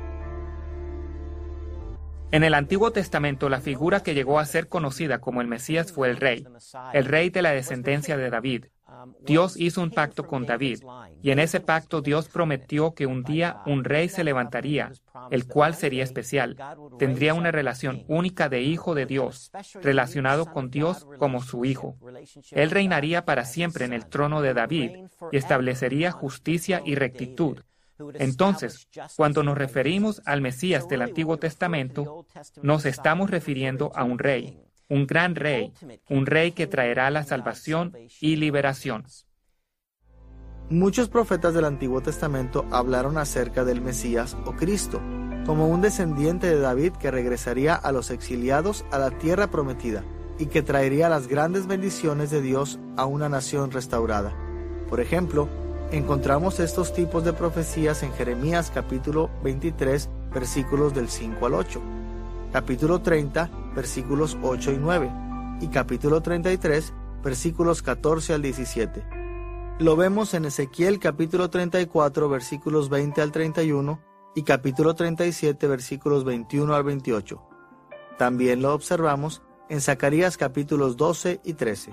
En el Antiguo Testamento, la figura que llegó a ser conocida como el Mesías fue el rey, el rey de la descendencia de David. Dios hizo un pacto con David, y en ese pacto Dios prometió que un día un rey se levantaría, el cual sería especial, tendría una relación única de hijo de Dios, relacionado con Dios como su hijo. Él reinaría para siempre en el trono de David y establecería justicia y rectitud. Entonces, cuando nos referimos al Mesías del Antiguo Testamento, nos estamos refiriendo a un rey, un gran rey, un rey que traerá la salvación y liberación. Muchos profetas del Antiguo Testamento hablaron acerca del Mesías o Cristo, como un descendiente de David que regresaría a los exiliados a la tierra prometida y que traería las grandes bendiciones de Dios a una nación restaurada. Por ejemplo, encontramos estos tipos de profecías en Jeremías capítulo veintitrés, versículos del cinco al ocho, capítulo treinta, versículos ocho y nueve, y capítulo treinta y tres, versículos catorce al diecisiete. Lo vemos en Ezequiel capítulo treinta y cuatro, versículos veinte al treinta y uno, y capítulo treinta y siete, versículos veintiuno al veintiocho. También lo observamos en Zacarías capítulos doce y trece.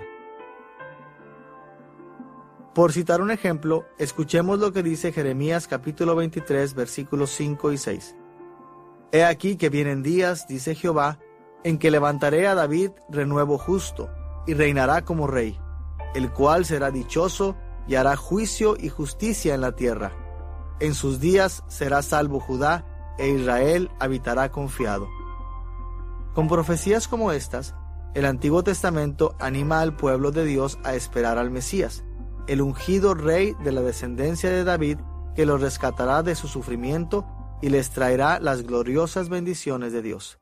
Por citar un ejemplo, escuchemos lo que dice Jeremías capítulo veintitrés, versículos cinco y seis. He aquí que vienen días, dice Jehová, en que levantaré a David renuevo justo, y reinará como rey, el cual será dichoso y hará juicio y justicia en la tierra. En sus días será salvo Judá, e Israel habitará confiado. Con profecías como estas, el Antiguo Testamento anima al pueblo de Dios a esperar al Mesías, el ungido rey de la descendencia de David, que los rescatará de su sufrimiento y les traerá las gloriosas bendiciones de Dios.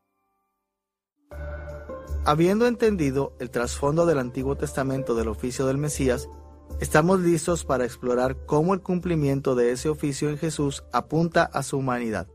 Habiendo entendido el trasfondo del Antiguo Testamento del oficio del Mesías, estamos listos para explorar cómo el cumplimiento de ese oficio en Jesús apunta a su humanidad.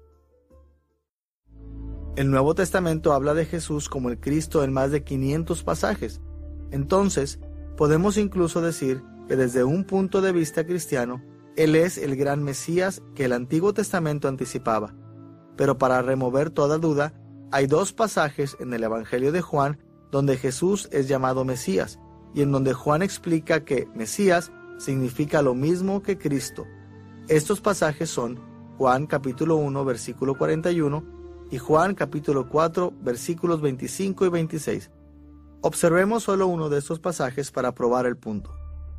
El Nuevo Testamento habla de Jesús como el Cristo en más de quinientos pasajes. Entonces, podemos incluso decir que desde un punto de vista cristiano, Él es el gran Mesías que el Antiguo Testamento anticipaba. Pero para remover toda duda, hay dos pasajes en el Evangelio de Juan donde Jesús es llamado Mesías, y en donde Juan explica que Mesías significa lo mismo que Cristo. Estos pasajes son Juan capítulo uno, versículo cuarenta y uno, y Juan capítulo cuatro, versículos veinticinco y veintiséis. Observemos solo uno de estos pasajes para probar el punto.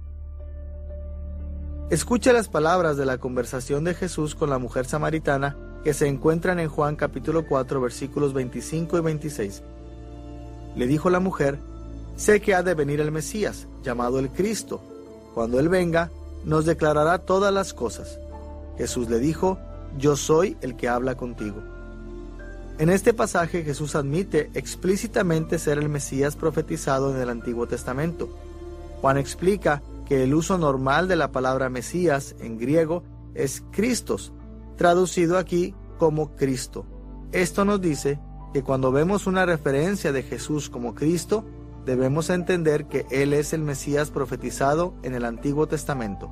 Escucha las palabras de la conversación de Jesús con la mujer samaritana que se encuentran en Juan capítulo cuatro, versículos veinticinco y veintiséis. Le dijo la mujer: sé que ha de venir el Mesías, llamado el Cristo. Cuando Él venga, nos declarará todas las cosas. Jesús le dijo: yo soy el que habla contigo. En este pasaje Jesús admite explícitamente ser el Mesías profetizado en el Antiguo Testamento. Juan explica que el uso normal de la palabra Mesías en griego es Christos, traducido aquí como Cristo. Esto nos dice que cuando vemos una referencia de Jesús como Cristo, debemos entender que Él es el Mesías profetizado en el Antiguo Testamento.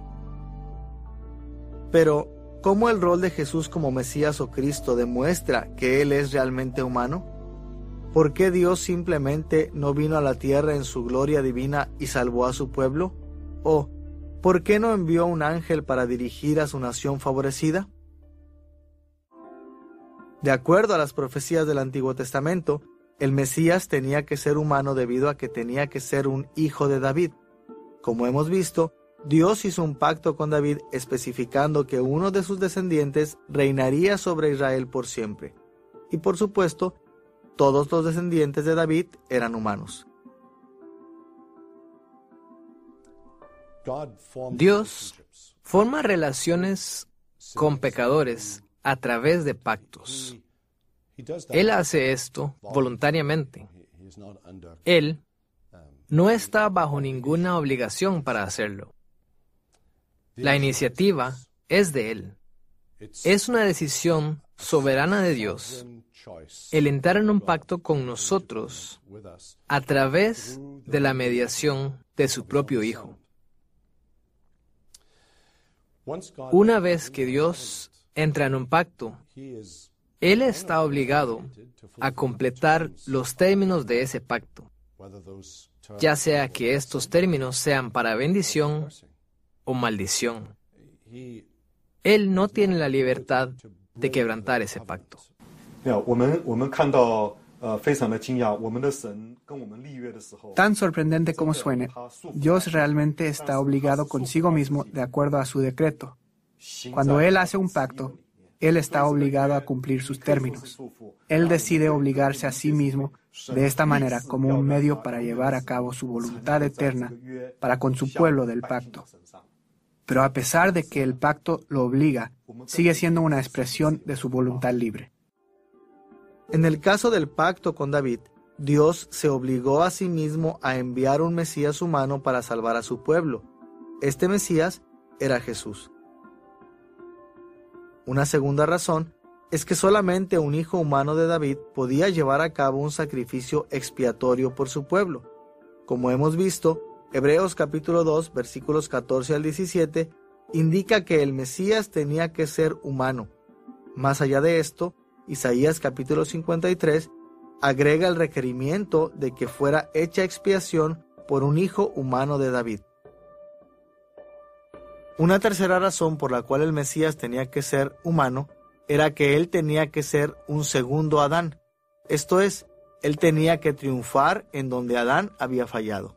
Pero, ¿cómo el rol de Jesús como Mesías o Cristo demuestra que Él es realmente humano? ¿Por qué Dios simplemente no vino a la tierra en su gloria divina y salvó a su pueblo? ¿O por qué no envió un ángel para dirigir a su nación favorecida? De acuerdo a las profecías del Antiguo Testamento, el Mesías tenía que ser humano debido a que tenía que ser un hijo de David. Como hemos visto, Dios hizo un pacto con David especificando que uno de sus descendientes reinaría sobre Israel por siempre. Y por supuesto, todos los descendientes de David eran humanos. Dios forma relaciones con pecadores a través de pactos. Él hace esto voluntariamente. Él no está bajo ninguna obligación para hacerlo. La iniciativa es de Él. Es una decisión soberana de Dios el entrar en un pacto con nosotros a través de la mediación de su propio Hijo. Una vez que Dios entra en un pacto, Él está obligado a completar los términos de ese pacto, ya sea que estos términos sean para bendición o maldición. Él no tiene la libertad de quebrantar ese pacto. Tan sorprendente como suene, Dios realmente está obligado consigo mismo de acuerdo a su decreto. Cuando Él hace un pacto, Él está obligado a cumplir sus términos. Él decide obligarse a sí mismo de esta manera como un medio para llevar a cabo su voluntad eterna para con su pueblo del pacto. Pero a pesar de que el pacto lo obliga, sigue siendo una expresión de su voluntad libre. En el caso del pacto con David, Dios se obligó a sí mismo a enviar un Mesías humano para salvar a su pueblo. Este Mesías era Jesús. Una segunda razón es que solamente un hijo humano de David podía llevar a cabo un sacrificio expiatorio por su pueblo. Como hemos visto, Hebreos capítulo dos, versículos catorce al diecisiete, indica que el Mesías tenía que ser humano. Más allá de esto, Isaías capítulo cincuenta y tres agrega el requerimiento de que fuera hecha expiación por un hijo humano de David. Una tercera razón por la cual el Mesías tenía que ser humano era que él tenía que ser un segundo Adán. Esto es, él tenía que triunfar en donde Adán había fallado.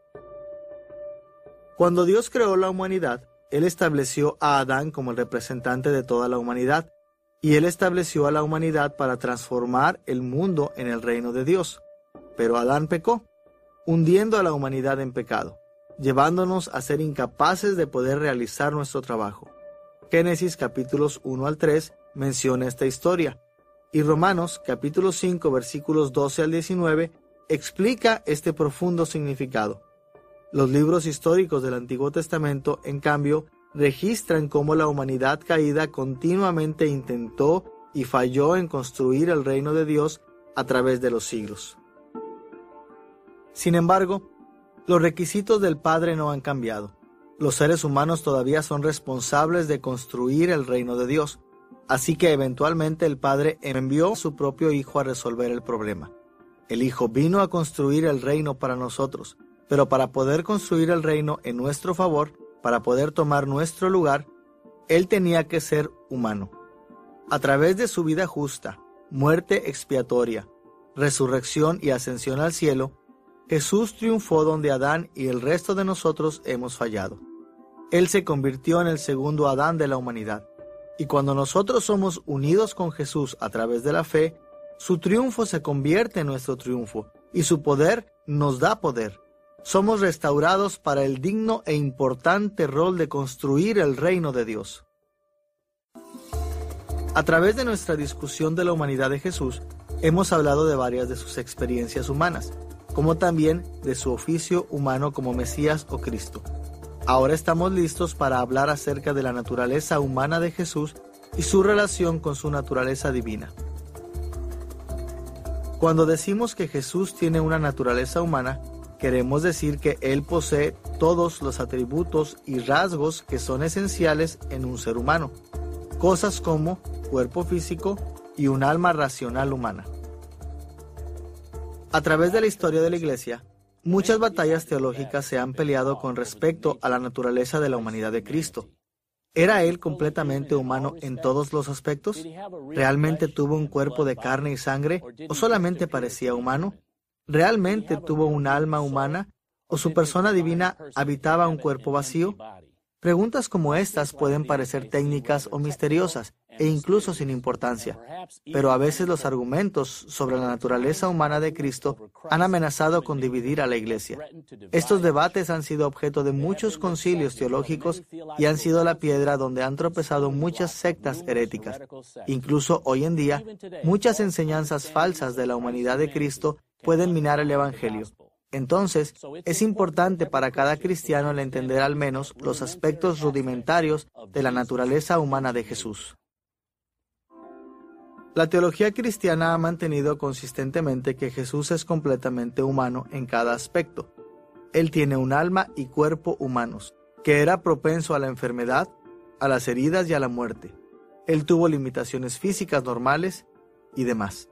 Cuando Dios creó la humanidad, Él estableció a Adán como el representante de toda la humanidad, y Él estableció a la humanidad para transformar el mundo en el reino de Dios. Pero Adán pecó, hundiendo a la humanidad en pecado, llevándonos a ser incapaces de poder realizar nuestro trabajo. Génesis capítulos uno al tres menciona esta historia, y Romanos capítulo cinco versículos doce al diecinueve explica este profundo significado. Los libros históricos del Antiguo Testamento, en cambio, registran cómo la humanidad caída continuamente intentó y falló en construir el reino de Dios a través de los siglos. Sin embargo, los requisitos del Padre no han cambiado. Los seres humanos todavía son responsables de construir el reino de Dios, así que eventualmente el Padre envió a su propio Hijo a resolver el problema. El Hijo vino a construir el reino para nosotros, pero para poder construir el reino en nuestro favor, para poder tomar nuestro lugar, Él tenía que ser humano. A través de su vida justa, muerte expiatoria, resurrección y ascensión al cielo, Jesús triunfó donde Adán y el resto de nosotros hemos fallado. Él se convirtió en el segundo Adán de la humanidad. Y cuando nosotros somos unidos con Jesús a través de la fe, su triunfo se convierte en nuestro triunfo, y su poder nos da poder. Somos restaurados para el digno e importante rol de construir el reino de Dios. A través de nuestra discusión de la humanidad de Jesús, hemos hablado de varias de sus experiencias humanas, como también de su oficio humano como Mesías o Cristo. Ahora estamos listos para hablar acerca de la naturaleza humana de Jesús y su relación con su naturaleza divina. Cuando decimos que Jesús tiene una naturaleza humana, queremos decir que Él posee todos los atributos y rasgos que son esenciales en un ser humano, cosas como cuerpo físico y un alma racional humana. A través de la historia de la Iglesia, muchas batallas teológicas se han peleado con respecto a la naturaleza de la humanidad de Cristo. ¿Era Él completamente humano en todos los aspectos? ¿Realmente tuvo un cuerpo de carne y sangre o solamente parecía humano? ¿Realmente tuvo un alma humana o su persona divina habitaba un cuerpo vacío? Preguntas como estas pueden parecer técnicas o misteriosas e incluso sin importancia, pero a veces los argumentos sobre la naturaleza humana de Cristo han amenazado con dividir a la Iglesia. Estos debates han sido objeto de muchos concilios teológicos y han sido la piedra donde han tropezado muchas sectas heréticas. Incluso hoy en día, muchas enseñanzas falsas de la humanidad de Cristo pueden minar el Evangelio. Entonces, es importante para cada cristiano el entender al menos los aspectos rudimentarios de la naturaleza humana de Jesús. La teología cristiana ha mantenido consistentemente que Jesús es completamente humano en cada aspecto. Él tiene un alma y cuerpo humanos, que era propenso a la enfermedad, a las heridas y a la muerte. Él tuvo limitaciones físicas normales y demás.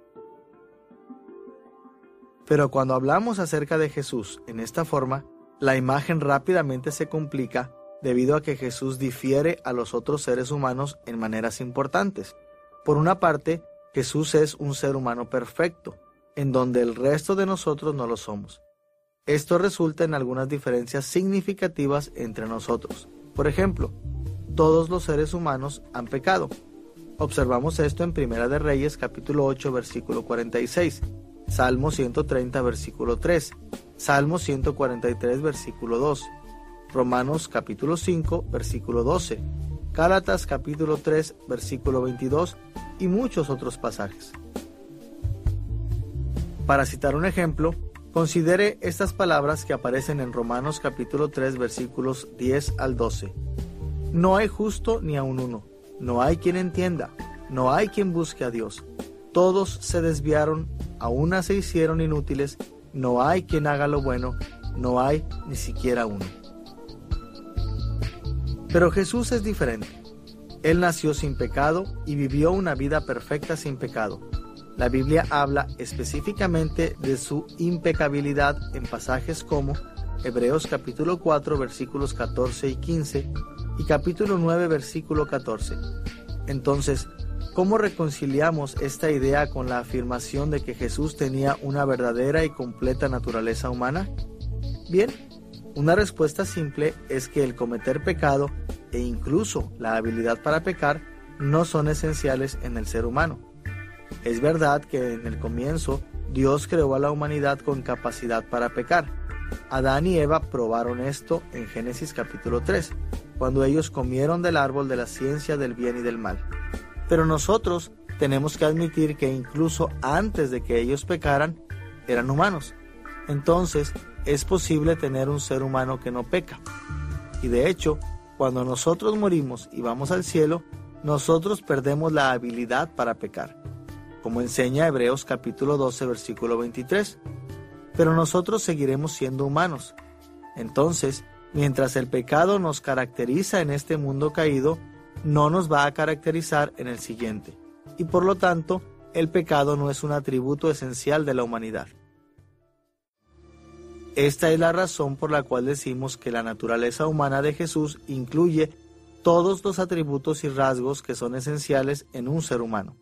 Pero cuando hablamos acerca de Jesús en esta forma, la imagen rápidamente se complica debido a que Jesús difiere a los otros seres humanos en maneras importantes. Por una parte, Jesús es un ser humano perfecto, en donde el resto de nosotros no lo somos. Esto resulta en algunas diferencias significativas entre nosotros. Por ejemplo, todos los seres humanos han pecado. Observamos esto en Primera de Reyes, capítulo ocho, versículo cuarenta y seis. Salmo ciento treinta, versículo tres, Salmo ciento cuarenta y tres, versículo dos, Romanos capítulo cinco, versículo doce, Gálatas capítulo tres, versículo veintidós y muchos otros pasajes. Para citar un ejemplo, considere estas palabras que aparecen en Romanos capítulo tres, versículos diez al doce. No hay justo ni aun uno, no hay quien entienda, no hay quien busque a Dios. Todos se desviaron, a una se hicieron inútiles, no hay quien haga lo bueno, no hay ni siquiera uno. Pero Jesús es diferente. Él nació sin pecado y vivió una vida perfecta sin pecado. La Biblia habla específicamente de su impecabilidad en pasajes como Hebreos capítulo cuatro versículos catorce y quince y capítulo nueve versículo catorce. Entonces, ¿cómo reconciliamos esta idea con la afirmación de que Jesús tenía una verdadera y completa naturaleza humana? Bien, una respuesta simple es que el cometer pecado e incluso la habilidad para pecar no son esenciales en el ser humano. Es verdad que en el comienzo Dios creó a la humanidad con capacidad para pecar. Adán y Eva probaron esto en Génesis capítulo tres, cuando ellos comieron del árbol de la ciencia del bien y del mal. Pero nosotros tenemos que admitir que incluso antes de que ellos pecaran, eran humanos. Entonces, es posible tener un ser humano que no peca. Y de hecho, cuando nosotros morimos y vamos al cielo, nosotros perdemos la habilidad para pecar, como enseña Hebreos capítulo doce versículo veintitrés. Pero nosotros seguiremos siendo humanos. Entonces, mientras el pecado nos caracteriza en este mundo caído, no nos va a caracterizar en el siguiente. Y por lo tanto, el pecado no es un atributo esencial de la humanidad. Esta es la razón por la cual decimos que la naturaleza humana de Jesús incluye todos los atributos y rasgos que son esenciales en un ser humano.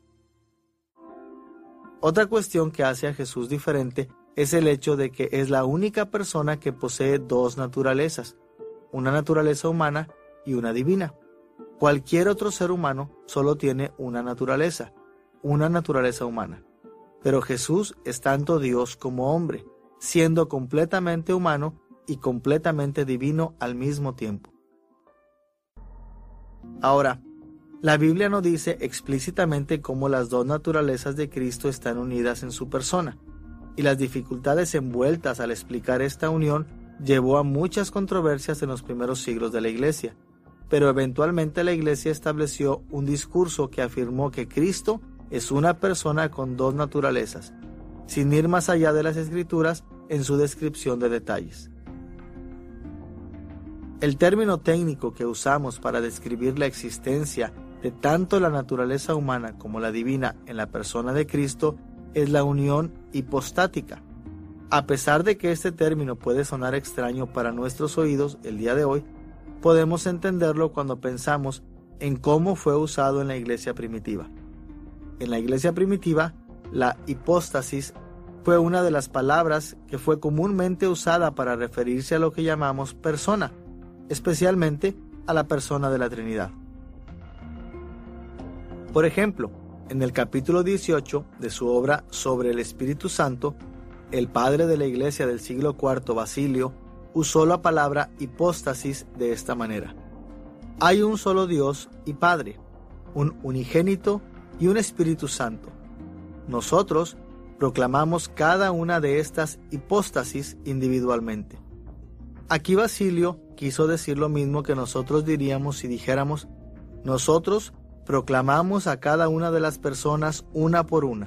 Otra cuestión que hace a Jesús diferente es el hecho de que es la única persona que posee dos naturalezas, una naturaleza humana y una divina. Cualquier otro ser humano solo tiene una naturaleza, una naturaleza humana. Pero Jesús es tanto Dios como hombre, siendo completamente humano y completamente divino al mismo tiempo. Ahora, la Biblia no dice explícitamente cómo las dos naturalezas de Cristo están unidas en su persona, y las dificultades envueltas al explicar esta unión llevó a muchas controversias en los primeros siglos de la Iglesia, pero eventualmente la Iglesia estableció un discurso que afirmó que Cristo es una persona con dos naturalezas, sin ir más allá de las Escrituras en su descripción de detalles. El término técnico que usamos para describir la existencia de tanto la naturaleza humana como la divina en la persona de Cristo es la unión hipostática. A pesar de que este término puede sonar extraño para nuestros oídos el día de hoy, podemos entenderlo cuando pensamos en cómo fue usado en la iglesia primitiva. En la iglesia primitiva, la hipóstasis fue una de las palabras que fue comúnmente usada para referirse a lo que llamamos persona, especialmente a la persona de la Trinidad. Por ejemplo, en el capítulo dieciocho de su obra Sobre el Espíritu Santo, el padre de la iglesia del siglo cuarto, Basilio, usó la palabra hipóstasis de esta manera: hay un solo Dios y Padre, un unigénito y un Espíritu Santo. Nosotros proclamamos cada una de estas hipóstasis individualmente. Aquí Basilio quiso decir lo mismo que nosotros diríamos si dijéramos: nosotros proclamamos a cada una de las personas una por una.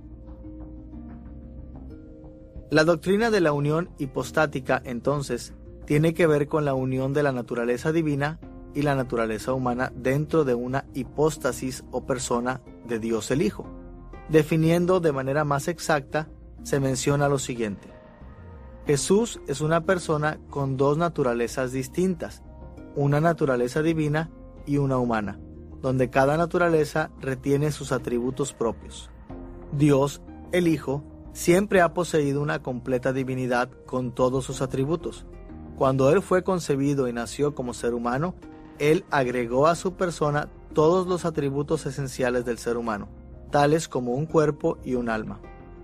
La doctrina de la unión hipostática, entonces, tiene que ver con la unión de la naturaleza divina y la naturaleza humana dentro de una hipóstasis o persona de Dios el Hijo. Definiendo de manera más exacta, se menciona lo siguiente: Jesús es una persona con dos naturalezas distintas, una naturaleza divina y una humana, donde cada naturaleza retiene sus atributos propios. Dios, el Hijo, siempre ha poseído una completa divinidad con todos sus atributos. Cuando Él fue concebido y nació como ser humano, Él agregó a su persona todos los atributos esenciales del ser humano, tales como un cuerpo y un alma.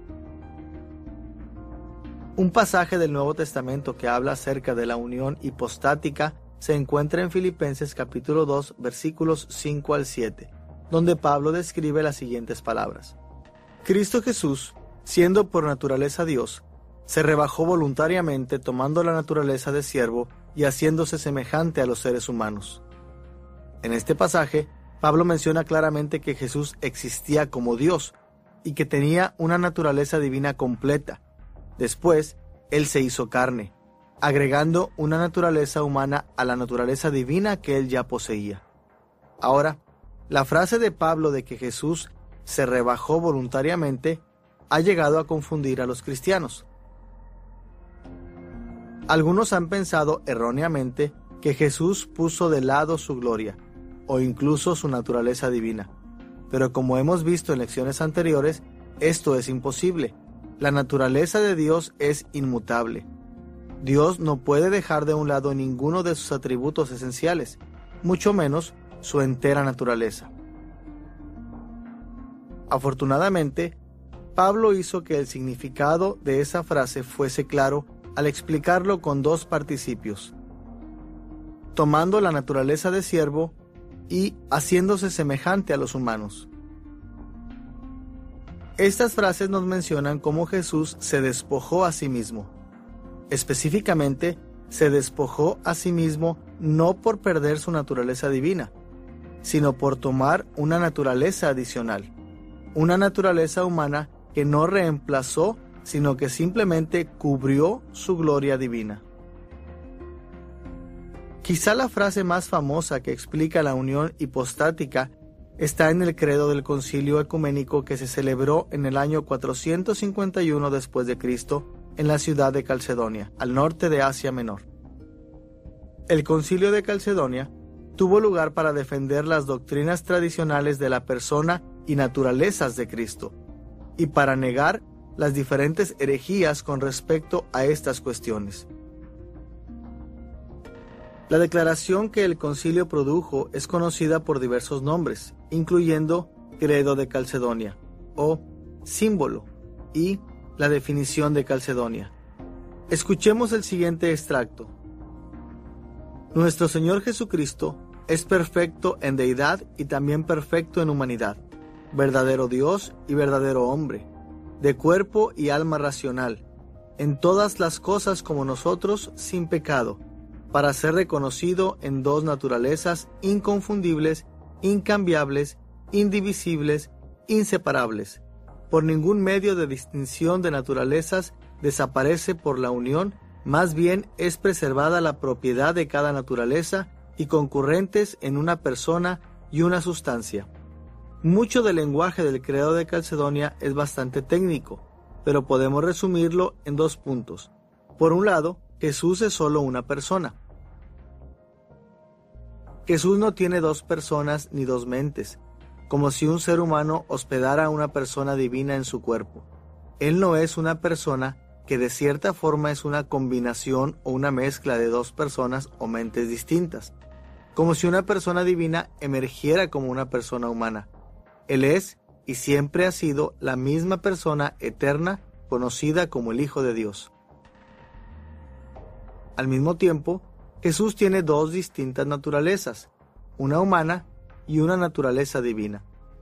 Un pasaje del Nuevo Testamento que habla acerca de la unión hipostática se encuentra en Filipenses capítulo dos, versículos cinco al siete, donde Pablo describe las siguientes palabras: Cristo Jesús, siendo por naturaleza Dios, se rebajó voluntariamente tomando la naturaleza de siervo y haciéndose semejante a los seres humanos. En este pasaje, Pablo menciona claramente que Jesús existía como Dios y que tenía una naturaleza divina completa. Después, Él se hizo carne, agregando una naturaleza humana a la naturaleza divina que Él ya poseía. Ahora, la frase de Pablo de que Jesús se rebajó voluntariamente, ha llegado a confundir a los cristianos. Algunos han pensado erróneamente que Jesús puso de lado su gloria, o incluso su naturaleza divina. Pero como hemos visto en lecciones anteriores, esto es imposible. La naturaleza de Dios es inmutable. Dios no puede dejar de un lado ninguno de sus atributos esenciales, mucho menos su entera naturaleza. Afortunadamente, Pablo hizo que el significado de esa frase fuese claro al explicarlo con dos participios, tomando la naturaleza de siervo y haciéndose semejante a los humanos. Estas frases nos mencionan cómo Jesús se despojó a sí mismo. Específicamente, se despojó a sí mismo no por perder su naturaleza divina, sino por tomar una naturaleza adicional, una naturaleza humana que no reemplazó, sino que simplemente cubrió su gloria divina. Quizá la frase más famosa que explica la unión hipostática está en el credo del Concilio Ecuménico que se celebró en el año cuatrocientos cincuenta y uno después de Cristo en la ciudad de Calcedonia, al norte de Asia Menor. El Concilio de Calcedonia tuvo lugar para defender las doctrinas tradicionales de la persona y naturalezas de Cristo, y para negar las diferentes herejías con respecto a estas cuestiones. La declaración que el concilio produjo es conocida por diversos nombres, incluyendo Credo de Calcedonia o Símbolo y la definición de Calcedonia. Escuchemos el siguiente extracto. Nuestro Señor Jesucristo es perfecto en deidad y también perfecto en humanidad, verdadero Dios y verdadero hombre, de cuerpo y alma racional, en todas las cosas como nosotros, sin pecado, para ser reconocido en dos naturalezas inconfundibles, incambiables, indivisibles, inseparables. Por ningún medio de distinción de naturalezas desaparece por la unión, más bien es preservada la propiedad de cada naturaleza y concurrentes en una persona y una sustancia. Mucho del lenguaje del Credo de Calcedonia es bastante técnico, pero podemos resumirlo en dos puntos. Por un lado, Jesús es solo una persona. Jesús no tiene dos personas ni dos mentes, como si un ser humano hospedara a una persona divina en su cuerpo. Él no es una persona que de cierta forma es una combinación o una mezcla de dos personas o mentes distintas, como si una persona divina emergiera como una persona humana. Él es y siempre ha sido la misma persona eterna, conocida como el Hijo de Dios. Al mismo tiempo, Jesús tiene dos distintas naturalezas, una humana y una naturaleza divina.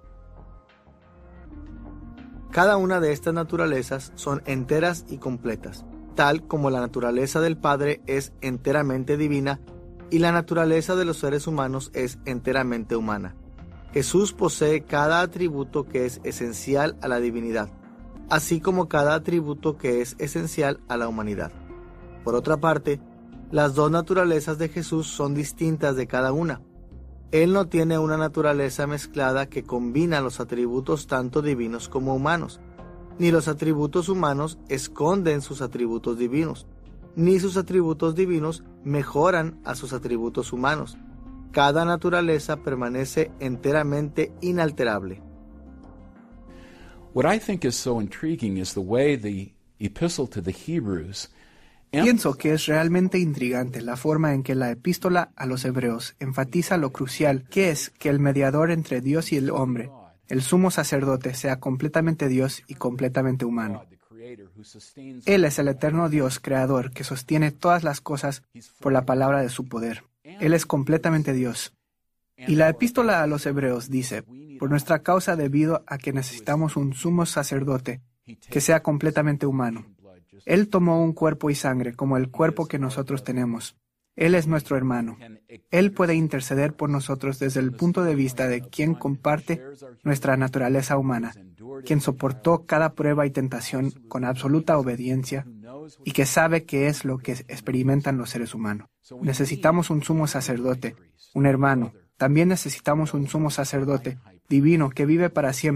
Cada una de estas naturalezas son enteras y completas, tal como la naturaleza del Padre es enteramente divina y la naturaleza de los seres humanos es enteramente humana. Jesús posee cada atributo que es esencial a la divinidad, así como cada atributo que es esencial a la humanidad. Por otra parte, las dos naturalezas de Jesús son distintas de cada una. Él no tiene una naturaleza mezclada que combina los atributos tanto divinos como humanos, ni los atributos humanos esconden sus atributos divinos, ni sus atributos divinos mejoran a sus atributos humanos. Cada naturaleza permanece enteramente inalterable. What I think is so intriguing is the way the epistle to the Hebrews Pienso que es realmente intrigante la forma en que la epístola a los Hebreos enfatiza lo crucial que es que el mediador entre Dios y el hombre, el sumo sacerdote, sea completamente Dios y completamente humano. Él es el eterno Dios creador que sostiene todas las cosas por la palabra de su poder. Él es completamente Dios. Y la epístola a los Hebreos dice, por nuestra causa debido a que necesitamos un sumo sacerdote que sea completamente humano. Él tomó un cuerpo y sangre como el cuerpo que nosotros tenemos. Él es nuestro hermano. Él puede interceder por nosotros desde el punto de vista de quien comparte nuestra naturaleza humana, quien soportó cada prueba y tentación con absoluta obediencia y que sabe qué es lo que experimentan los seres humanos. Necesitamos un sumo sacerdote, un hermano. También necesitamos un sumo sacerdote divino que vive para siempre,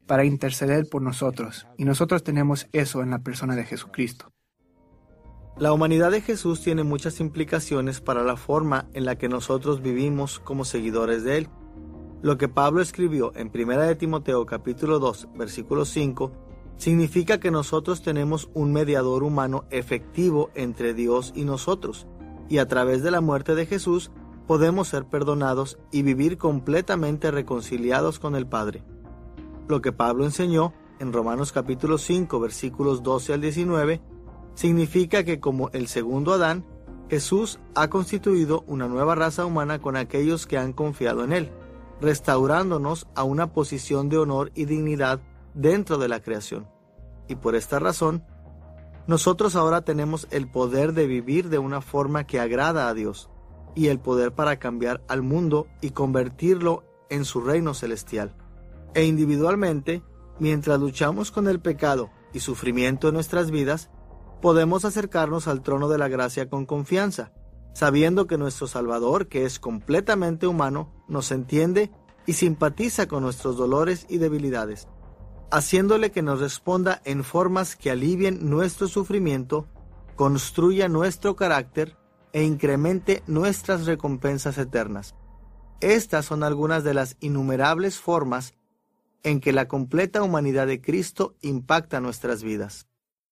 para interceder por nosotros, y nosotros tenemos eso en la persona de Jesucristo. La humanidad de Jesús tiene muchas implicaciones para la forma en la que nosotros vivimos como seguidores de Él. Lo que Pablo escribió en Primera de Timoteo capítulo dos, versículo cinco, significa que nosotros tenemos un mediador humano efectivo entre Dios y nosotros, y a través de la muerte de Jesús podemos ser perdonados y vivir completamente reconciliados con el Padre. Lo que Pablo enseñó en Romanos capítulo cinco, versículos doce al diecinueve, significa que como el segundo Adán, Jesús ha constituido una nueva raza humana con aquellos que han confiado en Él, restaurándonos a una posición de honor y dignidad dentro de la creación. Y por esta razón, nosotros ahora tenemos el poder de vivir de una forma que agrada a Dios, y el poder para cambiar al mundo y convertirlo en su reino celestial. E individualmente, mientras luchamos con el pecado y sufrimiento en nuestras vidas, podemos acercarnos al trono de la gracia con confianza, sabiendo que nuestro Salvador, que es completamente humano, nos entiende y simpatiza con nuestros dolores y debilidades, haciéndole que nos responda en formas que alivien nuestro sufrimiento, construya nuestro carácter e incremente nuestras recompensas eternas. Estas son algunas de las innumerables formas en que la completa humanidad de Cristo impacta nuestras vidas.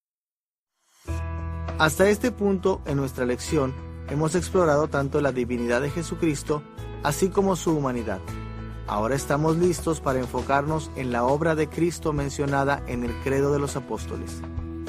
Hasta este punto en nuestra lección hemos explorado tanto la divinidad de Jesucristo así como su humanidad. Ahora estamos listos para enfocarnos en la obra de Cristo mencionada en el Credo de los Apóstoles.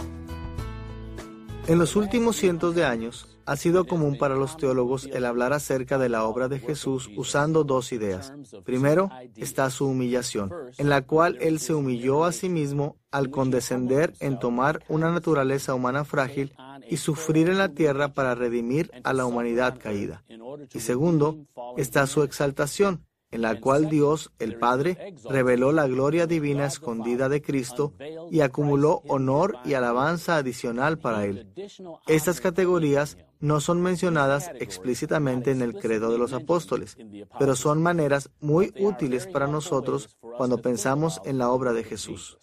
En los últimos cientos de años, ha sido común para los teólogos el hablar acerca de la obra de Jesús usando dos ideas. Primero, está su humillación, en la cual Él se humilló a sí mismo al condescender en tomar una naturaleza humana frágil y sufrir en la tierra para redimir a la humanidad caída. Y segundo, está su exaltación, en la cual Dios, el Padre, reveló la gloria divina escondida de Cristo y acumuló honor y alabanza adicional para Él. Estas categorías no son mencionadas explícitamente en el Credo de los Apóstoles, pero son maneras muy útiles para nosotros cuando pensamos en la obra de Jesús.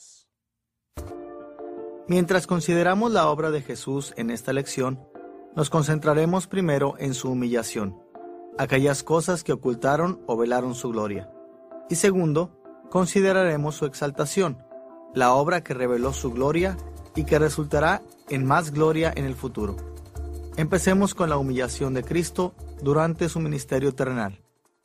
Mientras consideramos la obra de Jesús en esta lección, nos concentraremos primero en su humillación, aquellas cosas que ocultaron o velaron su gloria. Y segundo, consideraremos su exaltación, la obra que reveló su gloria y que resultará en más gloria en el futuro. Empecemos con la humillación de Cristo durante su ministerio terrenal.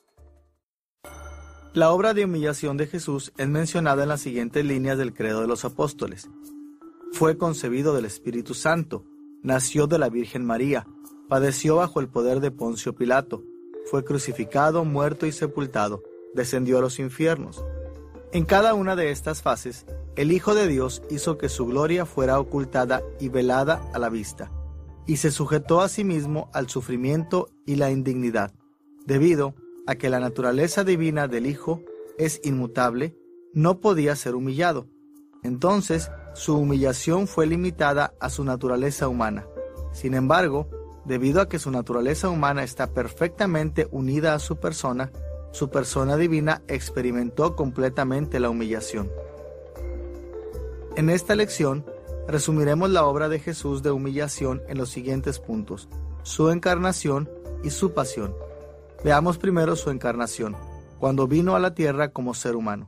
La obra de humillación de Jesús es mencionada en las siguientes líneas del Credo de los Apóstoles. Fue concebido del Espíritu Santo, nació de la Virgen María, padeció bajo el poder de Poncio Pilato, fue crucificado, muerto y sepultado, descendió a los infiernos. En cada una de estas fases, el Hijo de Dios hizo que su gloria fuera ocultada y velada a la vista, y se sujetó a sí mismo al sufrimiento y la indignidad, debido a que la naturaleza divina del Hijo es inmutable, no podía ser humillado. Entonces, su humillación fue limitada a su naturaleza humana. Sin embargo, debido a que su naturaleza humana está perfectamente unida a su persona, su persona divina experimentó completamente la humillación. En esta lección, resumiremos la obra de Jesús de humillación en los siguientes puntos: su encarnación y su pasión. Veamos primero su encarnación, cuando vino a la tierra como ser humano.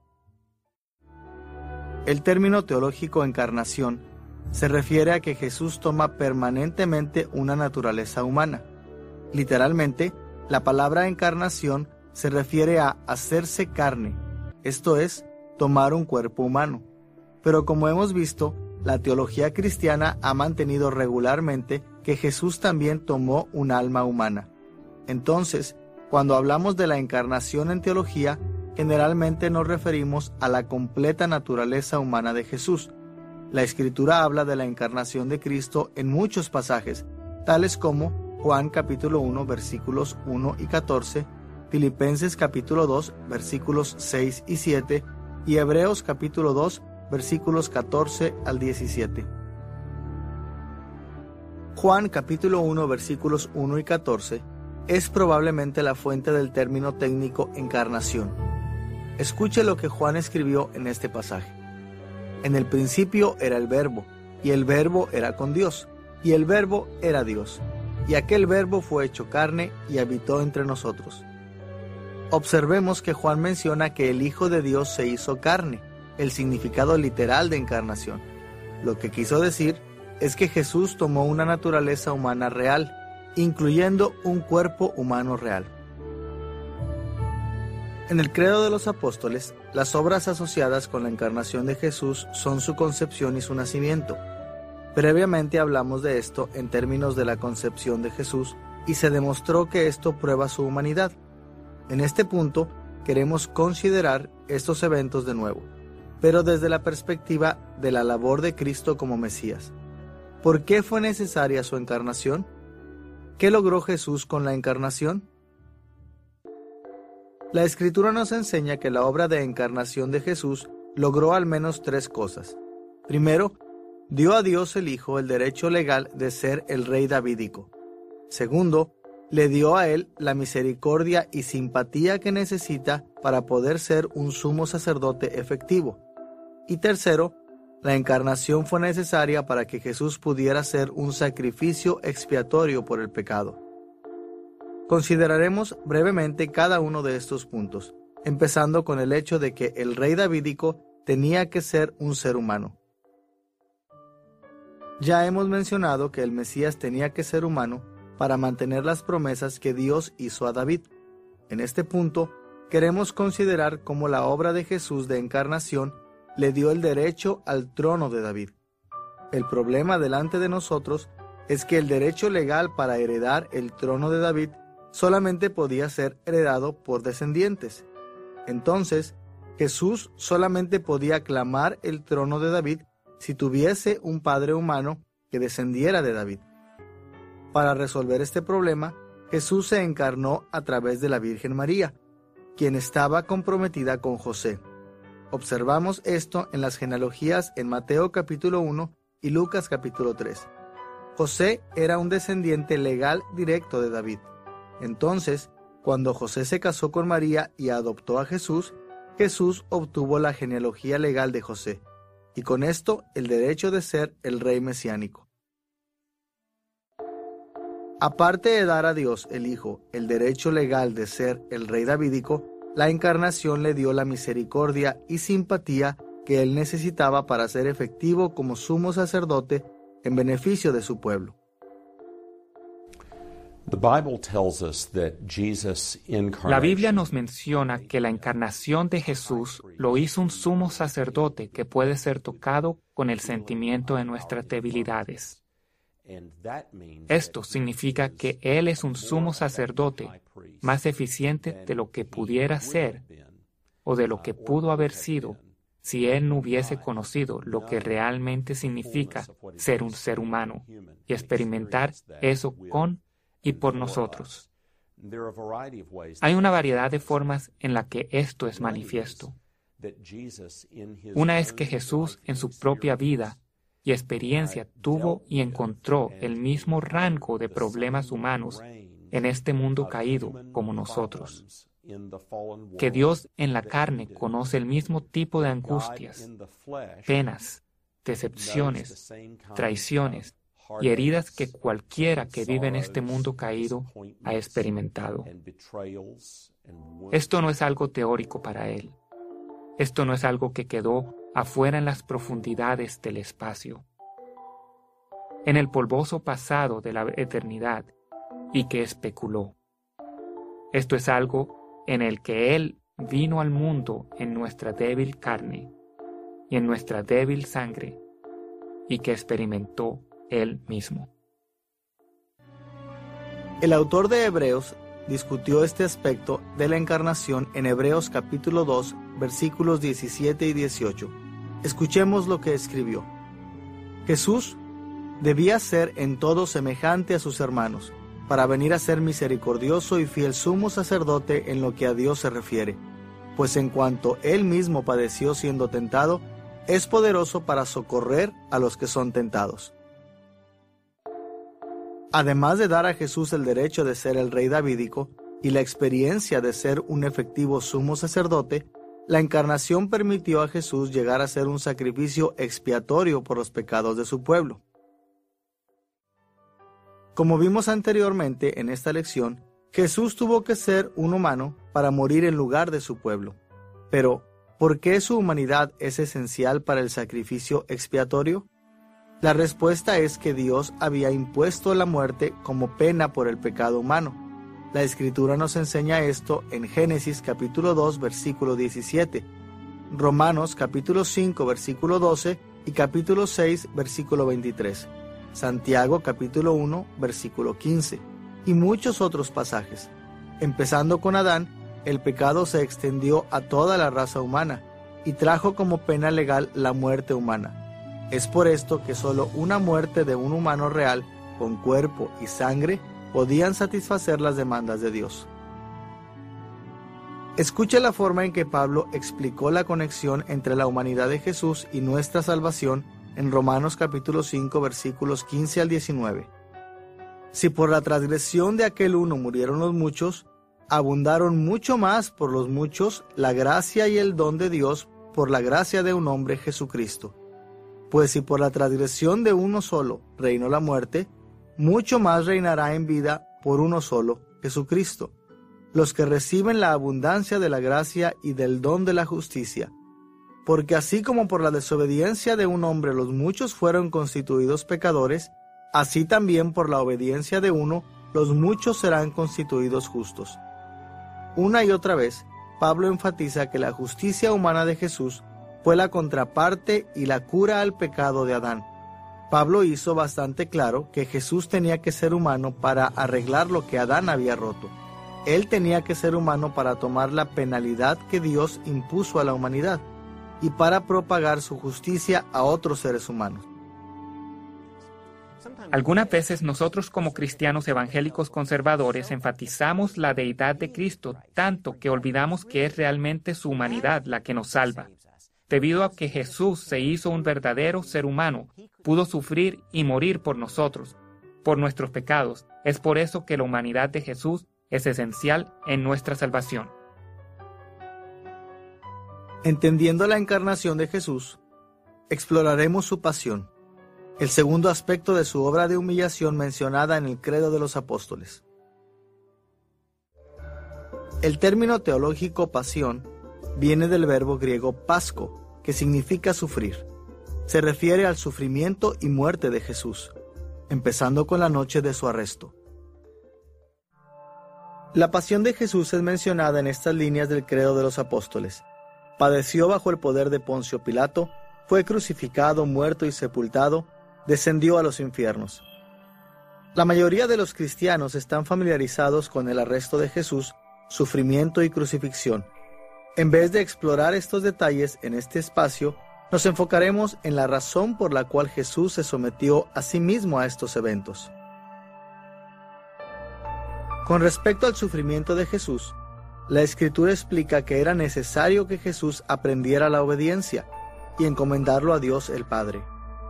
El término teológico encarnación se refiere a que Jesús toma permanentemente una naturaleza humana. Literalmente, la palabra encarnación se refiere a hacerse carne, esto es, tomar un cuerpo humano. Pero como hemos visto, la teología cristiana ha mantenido regularmente que Jesús también tomó un alma humana. Entonces, cuando hablamos de la encarnación en teología, generalmente nos referimos a la completa naturaleza humana de Jesús. La Escritura habla de la encarnación de Cristo en muchos pasajes, tales como Juan capítulo uno, versículos uno y catorce, Filipenses capítulo dos, versículos seis y siete, y Hebreos capítulo dos, versículos catorce al diecisiete. Juan capítulo uno, versículos uno y catorce, es probablemente la fuente del término técnico encarnación. Escuche lo que Juan escribió en este pasaje. En el principio era el Verbo, y el Verbo era con Dios, y el Verbo era Dios, y aquel Verbo fue hecho carne y habitó entre nosotros. Observemos que Juan menciona que el Hijo de Dios se hizo carne, el significado literal de encarnación. Lo que quiso decir es que Jesús tomó una naturaleza humana real, incluyendo un cuerpo humano real. En el Credo de los Apóstoles, las obras asociadas con la encarnación de Jesús son su concepción y su nacimiento. Previamente hablamos de esto en términos de la concepción de Jesús y se demostró que esto prueba su humanidad. En este punto, queremos considerar estos eventos de nuevo, pero desde la perspectiva de la labor de Cristo como Mesías. ¿Por qué fue necesaria su encarnación? ¿Qué logró Jesús con la encarnación? La Escritura nos enseña que la obra de encarnación de Jesús logró al menos tres cosas. Primero, dio a Dios el Hijo el derecho legal de ser el rey davídico. Segundo, le dio a él la misericordia y simpatía que necesita para poder ser un sumo sacerdote efectivo. Y tercero, la encarnación fue necesaria para que Jesús pudiera ser un sacrificio expiatorio por el pecado. Consideraremos brevemente cada uno de estos puntos, empezando con el hecho de que el rey davídico tenía que ser un ser humano. Ya hemos mencionado que el Mesías tenía que ser humano para mantener las promesas que Dios hizo a David. En este punto, queremos considerar cómo la obra de Jesús de encarnación le dio el derecho al trono de David. El problema delante de nosotros es que el derecho legal para heredar el trono de David solamente podía ser heredado por descendientes. Entonces, Jesús solamente podía clamar el trono de David si tuviese un padre humano que descendiera de David. Para resolver este problema, Jesús se encarnó a través de la Virgen María, quien estaba comprometida con José. Observamos esto en las genealogías en Mateo capítulo uno y Lucas capítulo tres. José era un descendiente legal directo de David. Entonces, cuando José se casó con María y adoptó a Jesús, Jesús obtuvo la genealogía legal de José, y con esto el derecho de ser el rey mesiánico. Aparte de dar a Dios el Hijo el derecho legal de ser el rey davídico, la encarnación le dio la misericordia y simpatía que él necesitaba para ser efectivo como sumo sacerdote en beneficio de su pueblo. La Biblia nos menciona que la encarnación de Jesús lo hizo un sumo sacerdote que puede ser tocado con el sentimiento de nuestras debilidades. Esto significa que Él es un sumo sacerdote más eficiente de lo que pudiera ser o de lo que pudo haber sido si Él no hubiese conocido lo que realmente significa ser un ser humano y experimentar eso con y por nosotros. Hay una variedad de formas en la que esto es manifiesto. Una es que Jesús en su propia vida y experiencia tuvo y encontró el mismo rango de problemas humanos en este mundo caído como nosotros. Que Dios en la carne conoce el mismo tipo de angustias, penas, decepciones, traiciones y heridas que cualquiera que vive en este mundo caído ha experimentado. Esto no es algo teórico para Él. Esto no es algo que quedó afuera en las profundidades del espacio, en el polvoso pasado de la eternidad, y que especuló. Esto es algo en el que Él vino al mundo en nuestra débil carne y en nuestra débil sangre, y que experimentó Él mismo. El autor de Hebreos discutió este aspecto de la encarnación en Hebreos capítulo dos, versículos diecisiete y dieciocho. Escuchemos lo que escribió. Jesús debía ser en todo semejante a sus hermanos, para venir a ser misericordioso y fiel sumo sacerdote en lo que a Dios se refiere, pues en cuanto Él mismo padeció siendo tentado, es poderoso para socorrer a los que son tentados. Además de dar a Jesús el derecho de ser el rey davídico y la experiencia de ser un efectivo sumo sacerdote, La encarnación permitió a Jesús llegar a ser un sacrificio expiatorio por los pecados de su pueblo. Como vimos anteriormente en esta lección, Jesús tuvo que ser un humano para morir en lugar de su pueblo. Pero, ¿por qué su humanidad es esencial para el sacrificio expiatorio? La respuesta es que Dios había impuesto la muerte como pena por el pecado humano. La Escritura nos enseña esto en Génesis capítulo dos, versículo diecisiete, Romanos capítulo cinco, versículo doce y capítulo seis, versículo veintitrés, Santiago capítulo uno, versículo quince, y muchos otros pasajes. Empezando con Adán, el pecado se extendió a toda la raza humana y trajo como pena legal la muerte humana. Es por esto que solo una muerte de un humano real, con cuerpo y sangre, podían satisfacer las demandas de Dios. Escuche la forma en que Pablo explicó la conexión entre la humanidad de Jesús y nuestra salvación en Romanos capítulo cinco, versículos quince al diecinueve. Si por la transgresión de aquel uno murieron los muchos, abundaron mucho más por los muchos la gracia y el don de Dios por la gracia de un hombre, Jesucristo. Pues si por la transgresión de uno solo reinó la muerte, mucho más reinará en vida por uno solo, Jesucristo, los que reciben la abundancia de la gracia y del don de la justicia. Porque así como por la desobediencia de un hombre los muchos fueron constituidos pecadores, así también por la obediencia de uno los muchos serán constituidos justos. Una y otra vez, Pablo enfatiza que la justicia humana de Jesús fue la contraparte y la cura al pecado de Adán. Pablo hizo bastante claro que Jesús tenía que ser humano para arreglar lo que Adán había roto. Él tenía que ser humano para tomar la penalidad que Dios impuso a la humanidad y para propagar su justicia a otros seres humanos. Algunas veces nosotros como cristianos evangélicos conservadores enfatizamos la deidad de Cristo tanto que olvidamos que es realmente su humanidad la que nos salva. Debido a que Jesús se hizo un verdadero ser humano, pudo sufrir y morir por nosotros, por nuestros pecados. Es por eso que la humanidad de Jesús es esencial en nuestra salvación. Entendiendo la encarnación de Jesús, exploraremos su pasión, el segundo aspecto de su obra de humillación mencionada en el Credo de los Apóstoles. El término teológico pasión viene del verbo griego pasko, que significa sufrir. Se refiere al sufrimiento y muerte de Jesús, empezando con la noche de su arresto. La pasión de Jesús es mencionada en estas líneas del Credo de los Apóstoles. Padeció bajo el poder de Poncio Pilato, fue crucificado, muerto y sepultado, descendió a los infiernos. La mayoría de los cristianos están familiarizados con el arresto de Jesús, sufrimiento y crucifixión. En vez de explorar estos detalles en este espacio, nos enfocaremos en la razón por la cual Jesús se sometió a sí mismo a estos eventos. Con respecto al sufrimiento de Jesús, la Escritura explica que era necesario que Jesús aprendiera la obediencia y encomendarlo a Dios el Padre.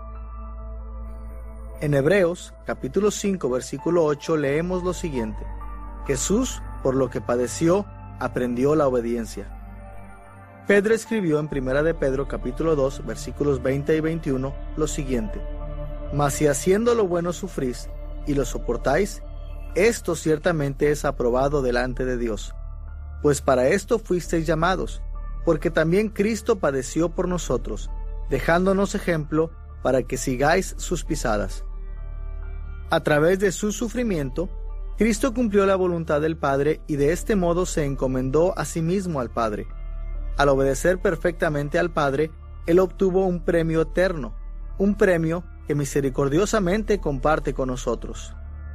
En Hebreos, capítulo cinco, versículo ocho, leemos lo siguiente: Jesús, por lo que padeció, aprendió la obediencia. Pedro escribió en Primera de Pedro, capítulo dos, versículos veinte y veintiuno, lo siguiente: Mas si haciendo lo bueno sufrís y lo soportáis, esto ciertamente es aprobado delante de Dios. Pues para esto fuisteis llamados, porque también Cristo padeció por nosotros, dejándonos ejemplo para que sigáis sus pisadas. A través de su sufrimiento, Cristo cumplió la voluntad del Padre y de este modo se encomendó a sí mismo al Padre. Al obedecer perfectamente al Padre, Él obtuvo un premio eterno, un premio que misericordiosamente comparte con nosotros.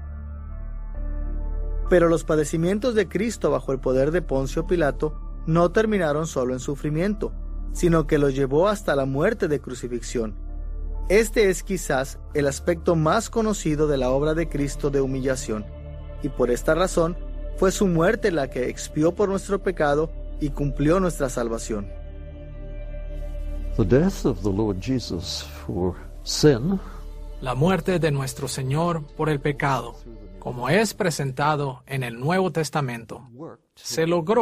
Pero los padecimientos de Cristo bajo el poder de Poncio Pilato no terminaron solo en sufrimiento, sino que lo llevó hasta la muerte de crucifixión. Este es quizás el aspecto más conocido de la obra de Cristo de humillación, y por esta razón fue su muerte la que expió por nuestro pecado y cumplió nuestra salvación. The death of the Lord Jesus for sin, la muerte de nuestro Señor por el pecado, como es presentado en el Nuevo Testamento, se logró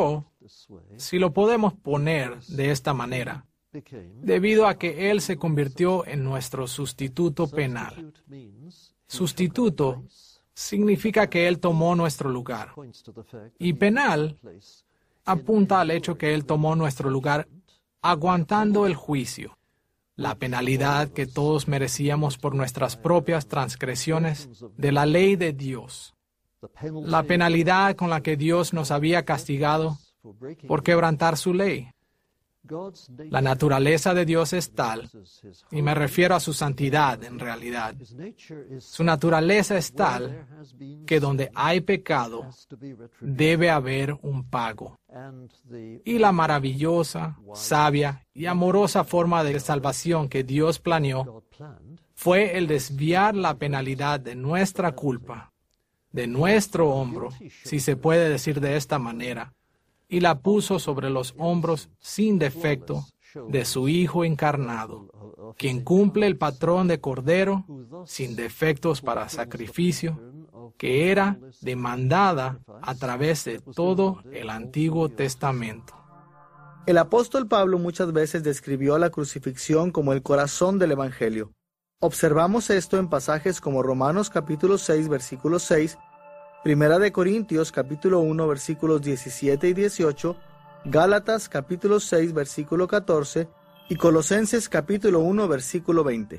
si lo podemos poner de esta manera, debido a que Él se convirtió en nuestro sustituto penal. Sustituto significa que Él tomó nuestro lugar, y penal apunta al hecho que Él tomó nuestro lugar aguantando el juicio, la penalidad que todos merecíamos por nuestras propias transgresiones de la ley de Dios, la penalidad con la que Dios nos había castigado por quebrantar su ley. La naturaleza de Dios es tal, y me refiero a su santidad en realidad. Su naturaleza es tal que donde hay pecado, debe haber un pago. Y la maravillosa, sabia y amorosa forma de salvación que Dios planeó fue el desviar la penalidad de nuestra culpa, de nuestro hombro, si se puede decir de esta manera, y la puso sobre los hombros sin defecto de su Hijo encarnado, quien cumple el patrón de Cordero sin defectos para sacrificio, que era demandada a través de todo el Antiguo Testamento. El apóstol Pablo muchas veces describió la crucifixión como el corazón del Evangelio. Observamos esto en pasajes como Romanos capítulo seis, versículo seis, Primera de Corintios capítulo uno, versículos diecisiete y dieciocho, Gálatas capítulo seis, versículo catorce y Colosenses capítulo uno, versículo veinte.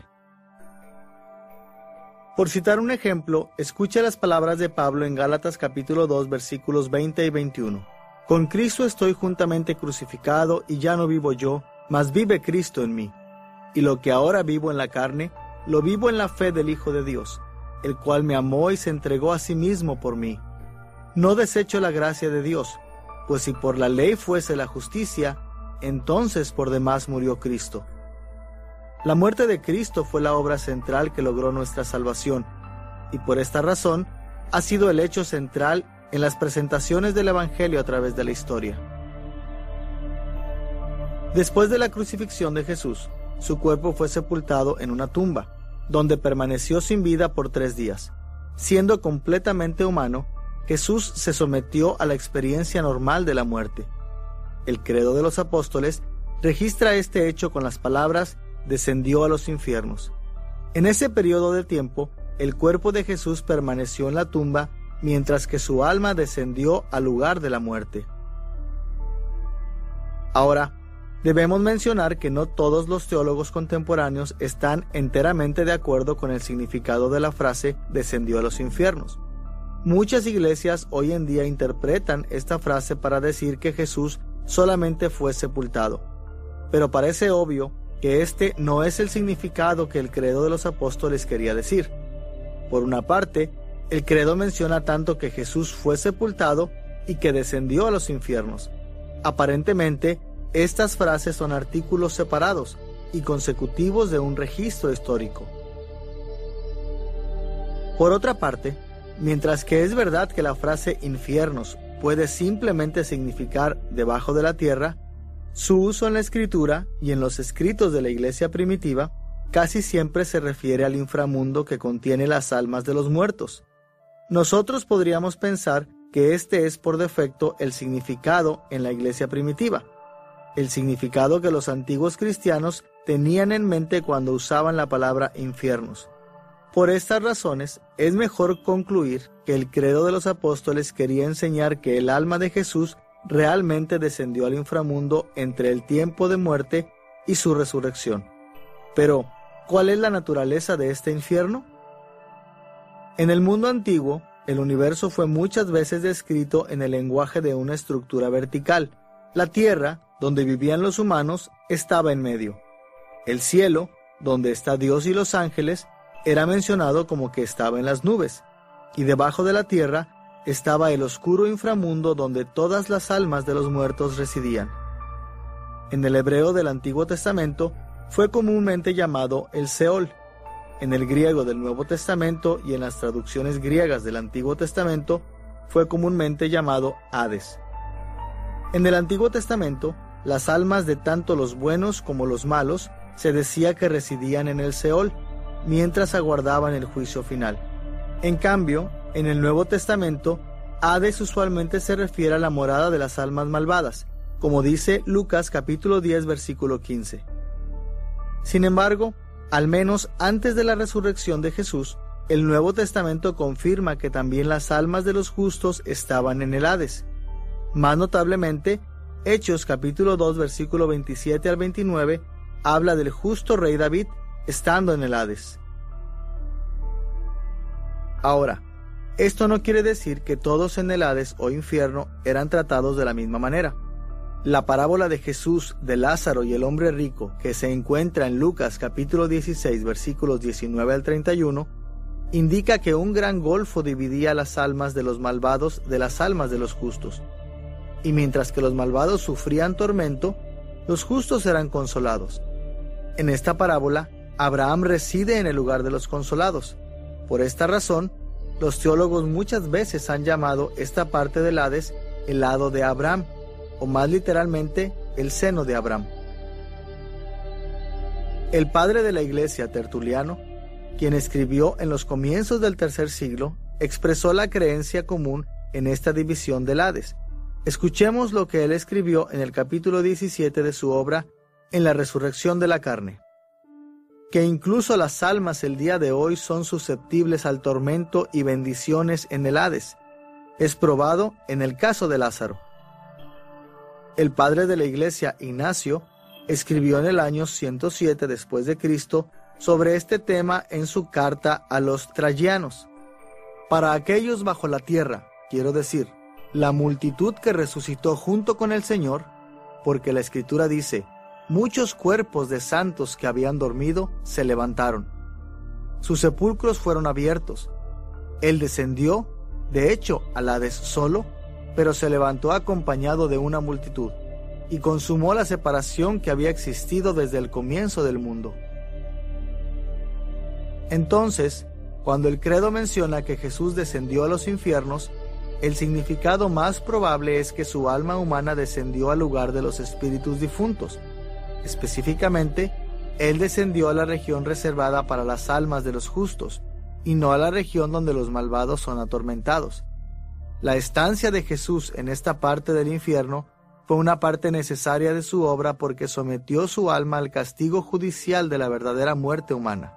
Por citar un ejemplo, escucha las palabras de Pablo en Gálatas capítulo dos, versículos veinte y veintiuno. Con Cristo estoy juntamente crucificado, y ya no vivo yo, mas vive Cristo en mí. Y lo que ahora vivo en la carne, lo vivo en la fe del Hijo de Dios, el cual me amó y se entregó a sí mismo por mí. No desecho la gracia de Dios, pues si por la ley fuese la justicia, entonces por demás murió Cristo. La muerte de Cristo fue la obra central que logró nuestra salvación, y por esta razón ha sido el hecho central en las presentaciones del Evangelio a través de la historia. Después de la crucifixión de Jesús, su cuerpo fue sepultado en una tumba, donde permaneció sin vida por tres días. Siendo completamente humano, Jesús se sometió a la experiencia normal de la muerte. El credo de los apóstoles registra este hecho con las palabras: descendió a los infiernos. En ese periodo de tiempo, el cuerpo de Jesús permaneció en la tumba, mientras que su alma descendió al lugar de la muerte. Ahora, debemos mencionar que no todos los teólogos contemporáneos están enteramente de acuerdo con el significado de la frase descendió a los infiernos. Muchas iglesias hoy en día interpretan esta frase para decir que Jesús solamente fue sepultado, pero parece obvio que este no es el significado que el credo de los apóstoles quería decir. Por una parte, el credo menciona tanto que Jesús fue sepultado y que descendió a los infiernos. Aparentemente, estas frases son artículos separados y consecutivos de un registro histórico. Por otra parte, mientras que es verdad que la frase infiernos puede simplemente significar debajo de la tierra, su uso en la Escritura y en los escritos de la iglesia primitiva casi siempre se refiere al inframundo que contiene las almas de los muertos. Nosotros podríamos pensar que este es por defecto el significado en la iglesia primitiva, el significado que los antiguos cristianos tenían en mente cuando usaban la palabra infiernos. Por estas razones, es mejor concluir que el credo de los apóstoles quería enseñar que el alma de Jesús realmente descendió al inframundo entre el tiempo de muerte y su resurrección. Pero, ¿cuál es la naturaleza de este infierno? En el mundo antiguo, el universo fue muchas veces descrito en el lenguaje de una estructura vertical. La tierra, donde vivían los humanos, estaba en medio. El cielo, donde está Dios y los ángeles, era mencionado como que estaba en las nubes, y debajo de la tierra estaba el oscuro inframundo donde todas las almas de los muertos residían. En el hebreo del Antiguo Testamento fue comúnmente llamado el Seol. En el griego del Nuevo Testamento y en las traducciones griegas del Antiguo Testamento fue comúnmente llamado Hades. En el Antiguo Testamento, las almas de tanto los buenos como los malos se decía que residían en el Seol, mientras aguardaban el juicio final. En cambio, en el Nuevo Testamento, Hades usualmente se refiere a la morada de las almas malvadas, como dice Lucas capítulo diez versículo quince. Sin embargo, al menos antes de la resurrección de Jesús, el Nuevo Testamento confirma que también las almas de los justos estaban en el Hades. Más notablemente, Hechos capítulo dos versículo veintisiete al veintinueve habla del justo rey David estando en el Hades. Ahora, esto no quiere decir que todos en el Hades o infierno eran tratados de la misma manera. La parábola de Jesús, de Lázaro y el hombre rico, que se encuentra en Lucas capítulo dieciséis versículos diecinueve al treinta y uno, indica que un gran golfo dividía las almas de los malvados de las almas de los justos. Y mientras que los malvados sufrían tormento, los justos eran consolados. En esta parábola, Abraham reside en el lugar de los consolados. Por esta razón, los teólogos muchas veces han llamado esta parte del Hades el lado de Abraham, o más literalmente, el seno de Abraham. El padre de la iglesia, Tertuliano, quien escribió en los comienzos del tercer siglo, expresó la creencia común en esta división del Hades. Escuchemos lo que él escribió en el capítulo diecisiete de su obra En la resurrección de la carne. Que incluso las almas el día de hoy son susceptibles al tormento y bendiciones en el Hades. Es probado en el caso de Lázaro. El padre de la iglesia, Ignacio, escribió en el año ciento siete después de Cristo sobre este tema en su carta a los Trayanos. Para aquellos bajo la tierra, quiero decir, la multitud que resucitó junto con el Señor, porque la Escritura dice, muchos cuerpos de santos que habían dormido se levantaron. Sus sepulcros fueron abiertos. Él descendió, de hecho, al Hades solo, pero se levantó acompañado de una multitud, y consumó la separación que había existido desde el comienzo del mundo. Entonces, cuando el credo menciona que Jesús descendió a los infiernos, el significado más probable es que su alma humana descendió al lugar de los espíritus difuntos. Específicamente, Él descendió a la región reservada para las almas de los justos, y no a la región donde los malvados son atormentados. La estancia de Jesús en esta parte del infierno fue una parte necesaria de su obra porque sometió su alma al castigo judicial de la verdadera muerte humana.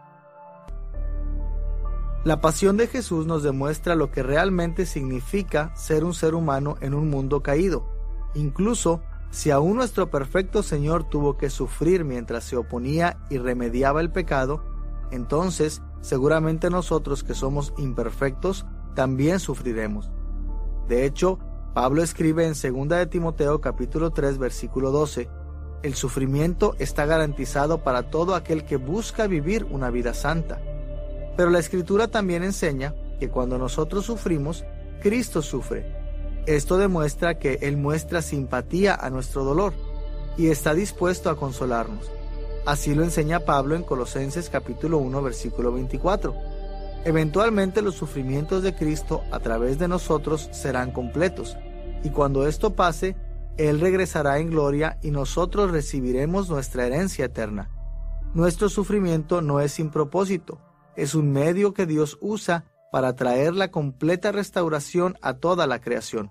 La pasión de Jesús nos demuestra lo que realmente significa ser un ser humano en un mundo caído. Incluso si aún nuestro perfecto Señor tuvo que sufrir mientras se oponía y remediaba el pecado, entonces seguramente nosotros que somos imperfectos también sufriremos. De hecho, Pablo escribe en segunda de Timoteo capítulo tres versículo doce, el sufrimiento está garantizado para todo aquel que busca vivir una vida santa. Pero la Escritura también enseña que cuando nosotros sufrimos, Cristo sufre. Esto demuestra que Él muestra simpatía a nuestro dolor y está dispuesto a consolarnos. Así lo enseña Pablo en Colosenses capítulo uno versículo veinticuatro. Eventualmente los sufrimientos de Cristo a través de nosotros serán completos, y cuando esto pase, Él regresará en gloria y nosotros recibiremos nuestra herencia eterna. Nuestro sufrimiento no es sin propósito. Es un medio que Dios usa para traer la completa restauración a toda la creación.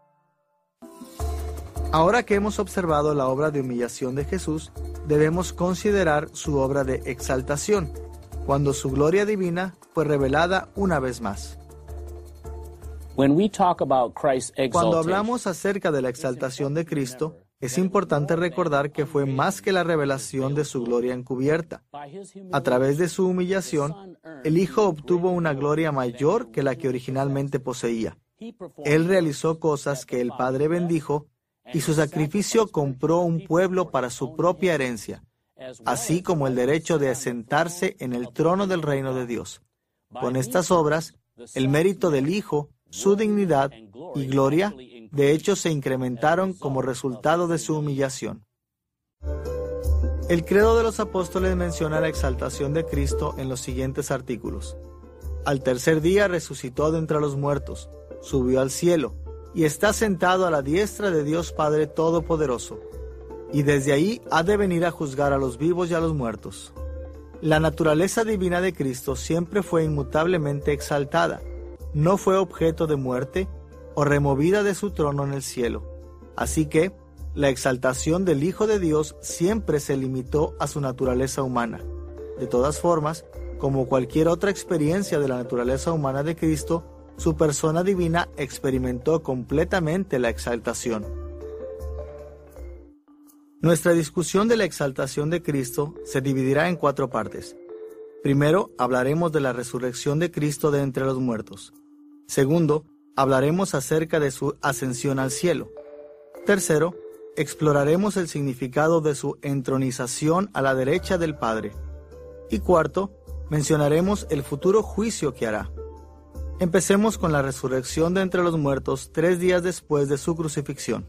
Ahora que hemos observado la obra de humillación de Jesús, debemos considerar su obra de exaltación, cuando su gloria divina fue revelada una vez más. Cuando hablamos acerca de la exaltación de Cristo, es importante recordar que fue más que la revelación de su gloria encubierta. A través de su humillación, el Hijo obtuvo una gloria mayor que la que originalmente poseía. Él realizó cosas que el Padre bendijo, y su sacrificio compró un pueblo para su propia herencia, así como el derecho de sentarse en el trono del reino de Dios. Con estas obras, el mérito del Hijo, su dignidad y gloria, de hecho, se incrementaron como resultado de su humillación. El credo de los apóstoles menciona la exaltación de Cristo en los siguientes artículos. Al tercer día resucitó de entre los muertos, subió al cielo, y está sentado a la diestra de Dios Padre Todopoderoso. Y desde ahí ha de venir a juzgar a los vivos y a los muertos. La naturaleza divina de Cristo siempre fue inmutablemente exaltada. No fue objeto de muerte, o removida de su trono en el cielo. Así que, la exaltación del Hijo de Dios siempre se limitó a su naturaleza humana. De todas formas, como cualquier otra experiencia de la naturaleza humana de Cristo, su persona divina experimentó completamente la exaltación. Nuestra discusión de la exaltación de Cristo se dividirá en cuatro partes. Primero, hablaremos de la resurrección de Cristo de entre los muertos. Segundo, hablaremos acerca de su ascensión al cielo. Tercero, exploraremos el significado de su entronización a la derecha del Padre. Y cuarto, mencionaremos el futuro juicio que hará. Empecemos con la resurrección de entre los muertos tres días después de su crucifixión.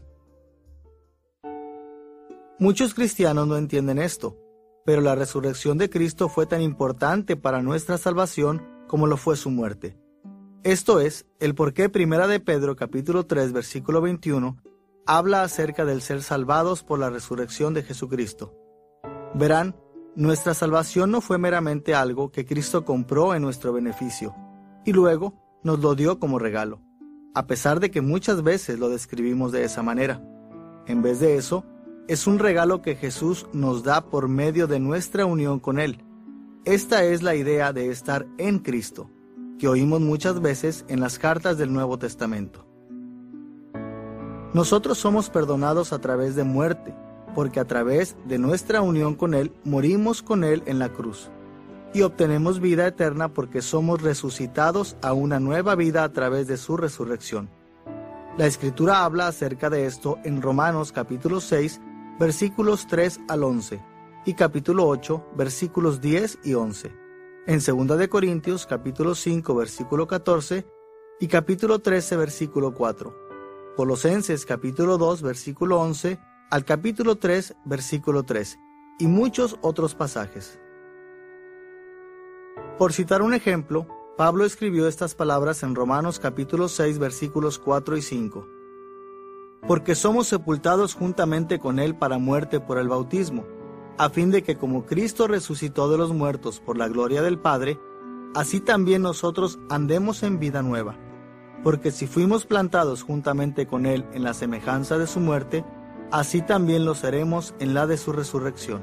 Muchos cristianos no entienden esto, pero la resurrección de Cristo fue tan importante para nuestra salvación como lo fue su muerte. Esto es, el por qué Primera de Pedro capítulo tres versículo veintiuno habla acerca del ser salvados por la resurrección de Jesucristo. Verán, nuestra salvación no fue meramente algo que Cristo compró en nuestro beneficio, y luego nos lo dio como regalo, a pesar de que muchas veces lo describimos de esa manera. En vez de eso, es un regalo que Jesús nos da por medio de nuestra unión con Él. Esta es la idea de estar en Cristo, que oímos muchas veces en las cartas del Nuevo Testamento. Nosotros somos perdonados a través de muerte, porque a través de nuestra unión con Él morimos con Él en la cruz, y obtenemos vida eterna porque somos resucitados a una nueva vida a través de su resurrección. La Escritura habla acerca de esto en Romanos capítulo seis, versículos tres al once, y capítulo ocho, versículos diez y once. En segunda de Corintios capítulo cinco, versículo catorce, y capítulo trece, versículo cuatro. Colosenses capítulo dos, versículo once, al capítulo tres, versículo trece, y muchos otros pasajes. Por citar un ejemplo, Pablo escribió estas palabras en Romanos capítulo seis, versículos cuatro y cinco. Porque somos sepultados juntamente con Él para muerte por el bautismo, a fin de que como Cristo resucitó de los muertos por la gloria del Padre, así también nosotros andemos en vida nueva. Porque si fuimos plantados juntamente con Él en la semejanza de su muerte, así también lo seremos en la de su resurrección.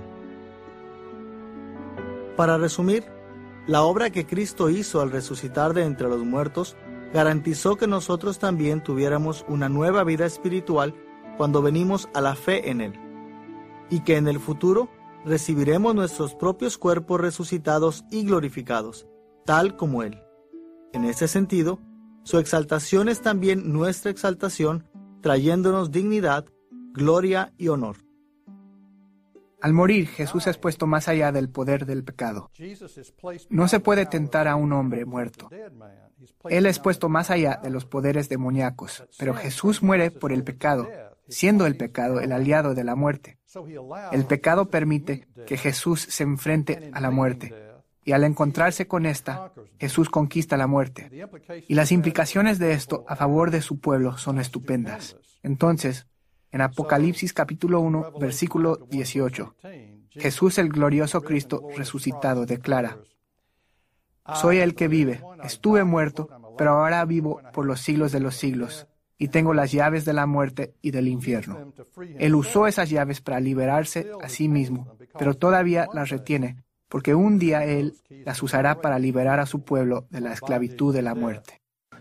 Para resumir, la obra que Cristo hizo al resucitar de entre los muertos garantizó que nosotros también tuviéramos una nueva vida espiritual cuando venimos a la fe en Él, y que en el futuro recibiremos nuestros propios cuerpos resucitados y glorificados, tal como Él. En ese sentido, su exaltación es también nuestra exaltación, trayéndonos dignidad, gloria y honor. Al morir, Jesús es puesto más allá del poder del pecado. No se puede tentar a un hombre muerto. Él es puesto más allá de los poderes demoníacos, pero Jesús muere por el pecado, siendo el pecado el aliado de la muerte. El pecado permite que Jesús se enfrente a la muerte, y al encontrarse con esta, Jesús conquista la muerte. Y las implicaciones de esto a favor de su pueblo son estupendas. Entonces, en Apocalipsis capítulo uno, versículo dieciocho, Jesús el glorioso Cristo resucitado declara: Soy el que vive, estuve muerto, pero ahora vivo por los siglos de los siglos, y tengo las llaves de la muerte y del infierno. Él usó esas llaves para liberarse a sí mismo, pero todavía las retiene, porque un día Él las usará para liberar a su pueblo de la esclavitud de la muerte.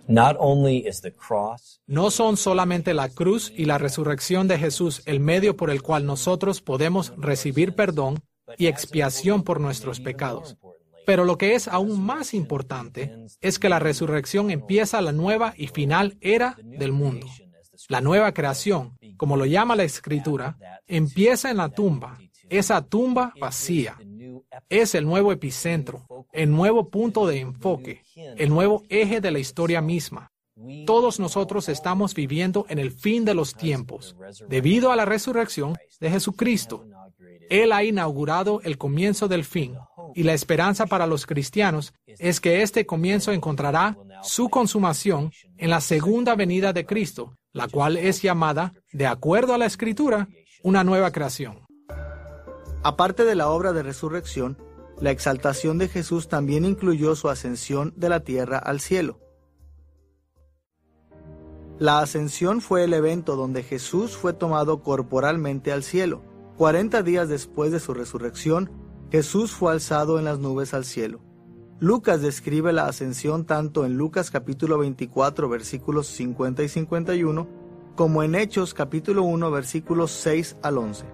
No son solamente la cruz y la resurrección de Jesús el medio por el cual nosotros podemos recibir perdón y expiación por nuestros pecados, pero lo que es aún más importante es que la resurrección empieza la nueva y final era del mundo. La nueva creación, como lo llama la Escritura, empieza en la tumba, esa tumba vacía. Es el nuevo epicentro, el nuevo punto de enfoque, el nuevo eje de la historia misma. Todos nosotros estamos viviendo en el fin de los tiempos, debido a la resurrección de Jesucristo. Él ha inaugurado el comienzo del fin, y la esperanza para los cristianos es que este comienzo encontrará su consumación en la segunda venida de Cristo, la cual es llamada, de acuerdo a la Escritura, una nueva creación. Aparte de la obra de resurrección, la exaltación de Jesús también incluyó su ascensión de la tierra al cielo. La ascensión fue el evento donde Jesús fue tomado corporalmente al cielo. Cuarenta días después de su resurrección, Jesús fue alzado en las nubes al cielo. Lucas describe la ascensión tanto en Lucas capítulo veinticuatro versículos cincuenta y cincuenta y uno como en Hechos capítulo uno versículos seis al once.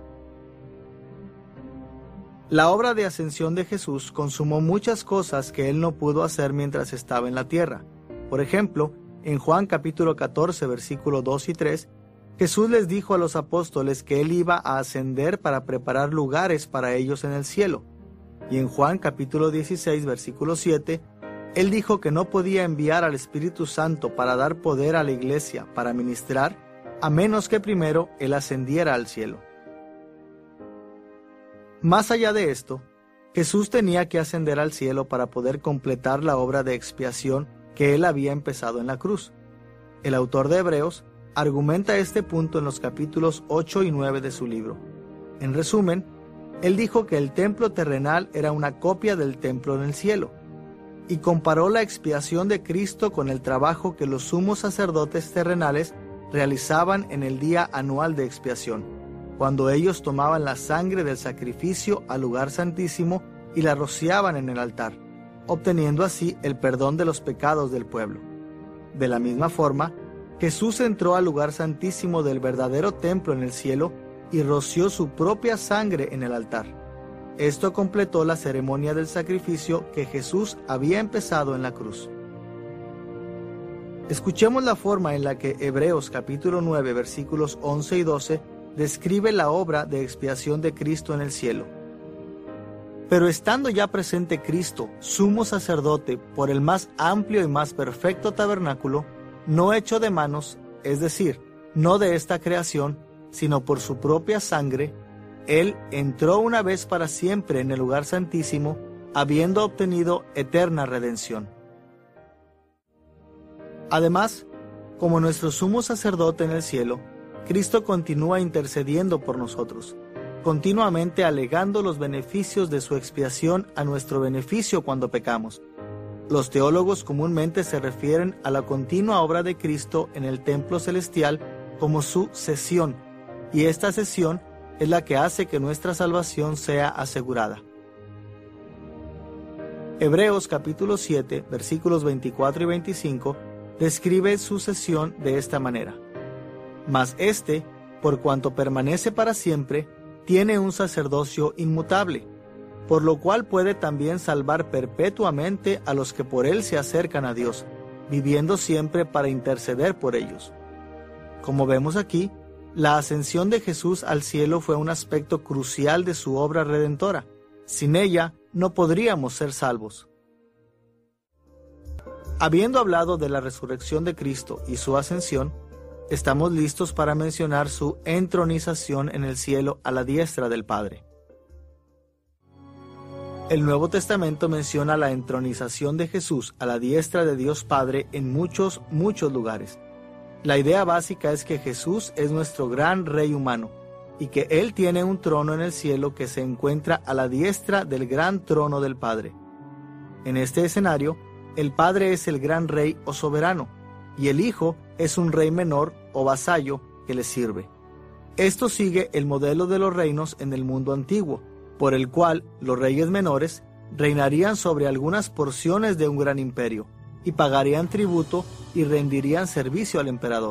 La obra de ascensión de Jesús consumó muchas cosas que él no pudo hacer mientras estaba en la tierra. Por ejemplo, en Juan capítulo catorce versículos dos y tres, Jesús les dijo a los apóstoles que él iba a ascender para preparar lugares para ellos en el cielo. Y en Juan capítulo dieciséis versículo siete, él dijo que no podía enviar al Espíritu Santo para dar poder a la iglesia para ministrar, a menos que primero él ascendiera al cielo. Más allá de esto, Jesús tenía que ascender al cielo para poder completar la obra de expiación que él había empezado en la cruz. El autor de Hebreos argumenta este punto en los capítulos ocho y nueve de su libro. En resumen, él dijo que el templo terrenal era una copia del templo en el cielo, y comparó la expiación de Cristo con el trabajo que los sumos sacerdotes terrenales realizaban en el día anual de expiación, cuando ellos tomaban la sangre del sacrificio al lugar santísimo y la rociaban en el altar, obteniendo así el perdón de los pecados del pueblo. De la misma forma, Jesús entró al lugar santísimo del verdadero templo en el cielo y roció su propia sangre en el altar. Esto completó la ceremonia del sacrificio que Jesús había empezado en la cruz. Escuchemos la forma en la que Hebreos capítulo nueve versículos once y doce describe la obra de expiación de Cristo en el cielo. Pero estando ya presente Cristo, sumo sacerdote, por el más amplio y más perfecto tabernáculo, no hecho de manos, es decir, no de esta creación, sino por su propia sangre, él entró una vez para siempre en el lugar santísimo, habiendo obtenido eterna redención. Además, como nuestro sumo sacerdote en el cielo, Cristo continúa intercediendo por nosotros, continuamente alegando los beneficios de su expiación a nuestro beneficio cuando pecamos. Los teólogos comúnmente se refieren a la continua obra de Cristo en el templo celestial como su cesión, y esta cesión es la que hace que nuestra salvación sea asegurada. Hebreos capítulo siete, versículos veinticuatro y veinticinco, describe su cesión de esta manera. Mas éste, por cuanto permanece para siempre, tiene un sacerdocio inmutable, por lo cual puede también salvar perpetuamente a los que por él se acercan a Dios, viviendo siempre para interceder por ellos. Como vemos aquí, la ascensión de Jesús al cielo fue un aspecto crucial de su obra redentora. Sin ella, no podríamos ser salvos. Habiendo hablado de la resurrección de Cristo y su ascensión, estamos listos para mencionar su entronización en el cielo a la diestra del Padre. El Nuevo Testamento menciona la entronización de Jesús a la diestra de Dios Padre en muchos, muchos lugares. La idea básica es que Jesús es nuestro gran Rey humano y que Él tiene un trono en el cielo que se encuentra a la diestra del gran trono del Padre. En este escenario, el Padre es el gran Rey o soberano, y el Hijo es un rey menor o vasallo que le sirve. Esto sigue el modelo de los reinos en el mundo antiguo, por el cual los reyes menores reinarían sobre algunas porciones de un gran imperio, y pagarían tributo y rendirían servicio al emperador.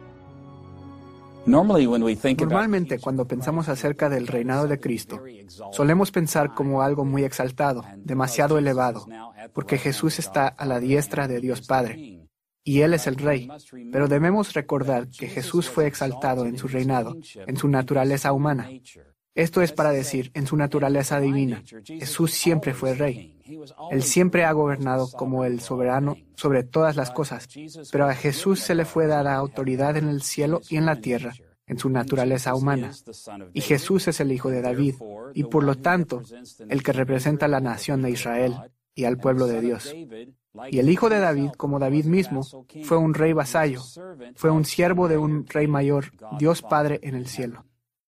Normalmente, cuando pensamos acerca del reinado de Cristo, solemos pensar como algo muy exaltado, demasiado elevado, porque Jesús está a la diestra de Dios Padre, y Él es el Rey. Pero debemos recordar que Jesús fue exaltado en su reinado, en su naturaleza humana. Esto es para decir, en su naturaleza divina. Jesús siempre fue Rey. Él siempre ha gobernado como el soberano sobre todas las cosas, pero a Jesús se le fue dada autoridad en el cielo y en la tierra, en su naturaleza humana. Y Jesús es el Hijo de David, y por lo tanto, el que representa a la nación de Israel y al pueblo de Dios. Y el Hijo de David, como David mismo, fue un rey vasallo, fue un siervo de un rey mayor, Dios Padre en el cielo.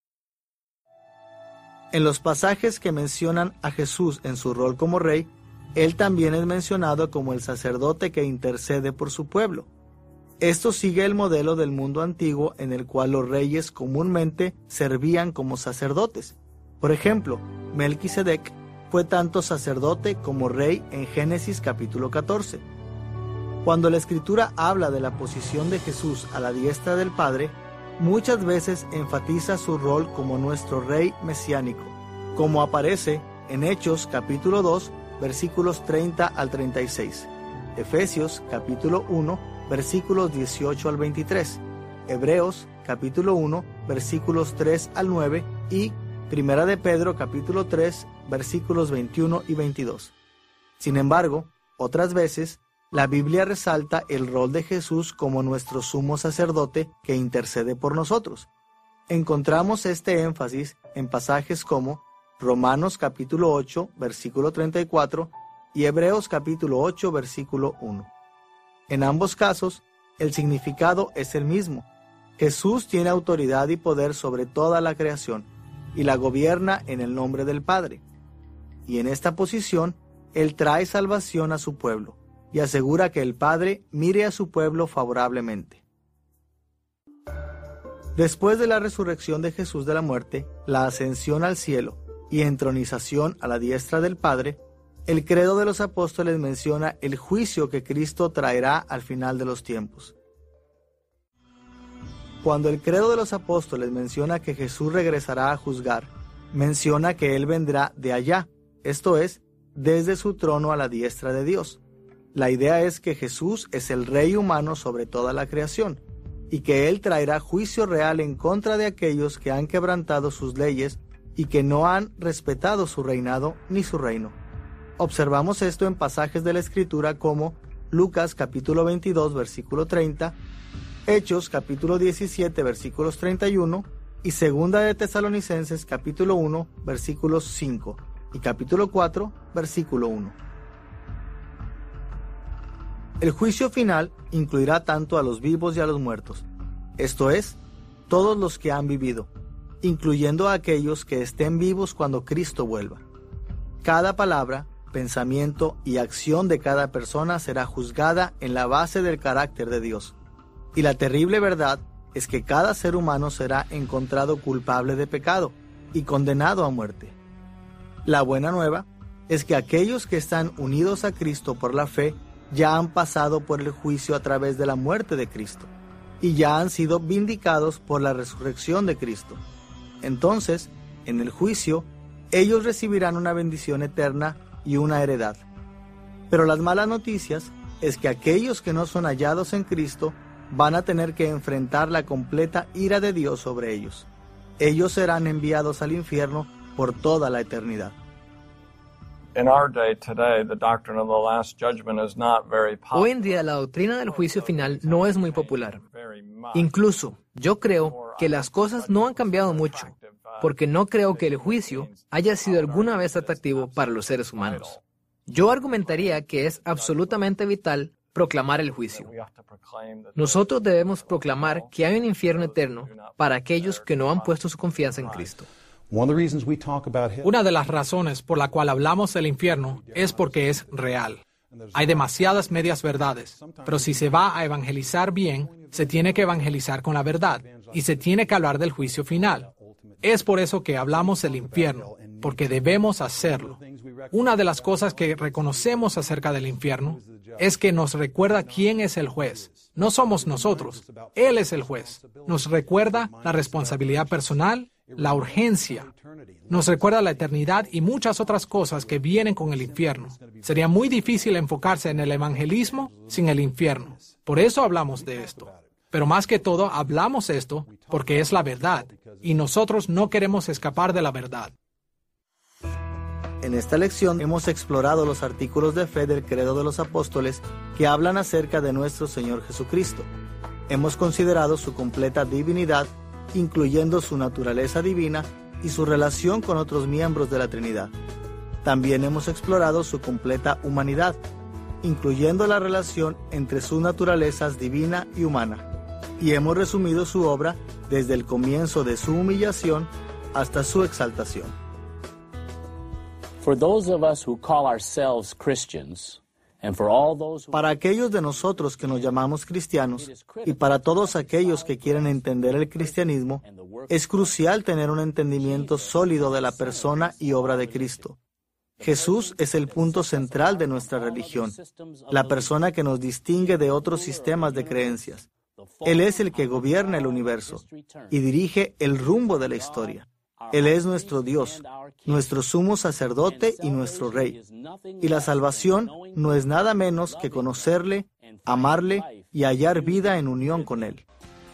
En los pasajes que mencionan a Jesús en su rol como rey, Él también es mencionado como el sacerdote que intercede por su pueblo. Esto sigue el modelo del mundo antiguo en el cual los reyes comúnmente servían como sacerdotes. Por ejemplo, Melquisedec fue tanto sacerdote como rey en Génesis capítulo catorce. Cuando la Escritura habla de la posición de Jesús a la diestra del Padre, muchas veces enfatiza su rol como nuestro rey mesiánico, como aparece en Hechos capítulo dos, versículos treinta al treinta y seis, Efesios capítulo uno, versículos dieciocho al veintitrés, Hebreos capítulo uno, versículos tres al nueve y Primera de Pedro capítulo tres, versículos veintiuno y veintidós. Sin embargo, otras veces, la Biblia resalta el rol de Jesús como nuestro sumo sacerdote que intercede por nosotros. Encontramos este énfasis en pasajes como Romanos capítulo ocho, versículo treinta y cuatro y Hebreos capítulo ocho, versículo uno. En ambos casos, el significado es el mismo. Jesús tiene autoridad y poder sobre toda la creación y la gobierna en el nombre del Padre. Y en esta posición, Él trae salvación a su pueblo y asegura que el Padre mire a su pueblo favorablemente. Después de la resurrección de Jesús de la muerte, la ascensión al cielo y entronización a la diestra del Padre, el credo de los apóstoles menciona el juicio que Cristo traerá al final de los tiempos. Cuando el credo de los apóstoles menciona que Jesús regresará a juzgar, menciona que Él vendrá de allá, esto es, desde su trono a la diestra de Dios. La idea es que Jesús es el Rey humano sobre toda la creación, y que Él traerá juicio real en contra de aquellos que han quebrantado sus leyes y que no han respetado su reinado ni su reino. Observamos esto en pasajes de la Escritura como Lucas capítulo veintidós, versículo treinta, Hechos capítulo diecisiete, versículos treinta y uno, y Segunda de Tesalonicenses capítulo uno, versículos cinco, y capítulo cuatro, versículo uno. El juicio final incluirá tanto a los vivos y a los muertos, esto es, todos los que han vivido, incluyendo a aquellos que estén vivos cuando Cristo vuelva. Cada palabra, pensamiento y acción de cada persona será juzgada en la base del carácter de Dios. Y la terrible verdad es que cada ser humano será encontrado culpable de pecado y condenado a muerte. La buena nueva es que aquellos que están unidos a Cristo por la fe ya han pasado por el juicio a través de la muerte de Cristo y ya han sido vindicados por la resurrección de Cristo. Entonces, en el juicio, ellos recibirán una bendición eterna y una heredad. Pero las malas noticias es que aquellos que no son hallados en Cristo van a tener que enfrentar la completa ira de Dios sobre ellos. Ellos serán enviados al infierno por toda la eternidad. Hoy en día la doctrina del juicio final no es muy popular. Incluso, yo creo que las cosas no han cambiado mucho, porque no creo que el juicio haya sido alguna vez atractivo para los seres humanos. Yo argumentaría que es absolutamente vital proclamar el juicio. Nosotros debemos proclamar que hay un infierno eterno para aquellos que no han puesto su confianza en Cristo. Una de las razones por la cual hablamos del infierno es porque es real. Hay demasiadas medias verdades, pero si se va a evangelizar bien, se tiene que evangelizar con la verdad y se tiene que hablar del juicio final. Es por eso que hablamos del infierno, porque debemos hacerlo. Una de las cosas que reconocemos acerca del infierno es que nos recuerda quién es el juez. No somos nosotros, Él es el juez. Nos recuerda la responsabilidad personal, la urgencia. Nos recuerda la eternidad y muchas otras cosas que vienen con el infierno. Sería muy difícil enfocarse en el evangelismo sin el infierno. Por eso hablamos de esto. Pero más que todo, hablamos esto porque es la verdad, y nosotros no queremos escapar de la verdad. En esta lección hemos explorado los artículos de fe del Credo de los Apóstoles que hablan acerca de nuestro Señor Jesucristo. Hemos considerado su completa divinidad, incluyendo su naturaleza divina y su relación con otros miembros de la Trinidad. También hemos explorado su completa humanidad, incluyendo la relación entre sus naturalezas divina y humana. Y hemos resumido su obra desde el comienzo de su humillación hasta su exaltación. For those of us who call ourselves Christians, Para aquellos de nosotros que nos llamamos cristianos y para todos aquellos que quieren entender el cristianismo, es crucial tener un entendimiento sólido de la persona y obra de Cristo. Jesús es el punto central de nuestra religión, la persona que nos distingue de otros sistemas de creencias. Él es el que gobierna el universo y dirige el rumbo de la historia. Él es nuestro Dios, nuestro sumo sacerdote y nuestro Rey. Y la salvación no es nada menos que conocerle, amarle y hallar vida en unión con Él.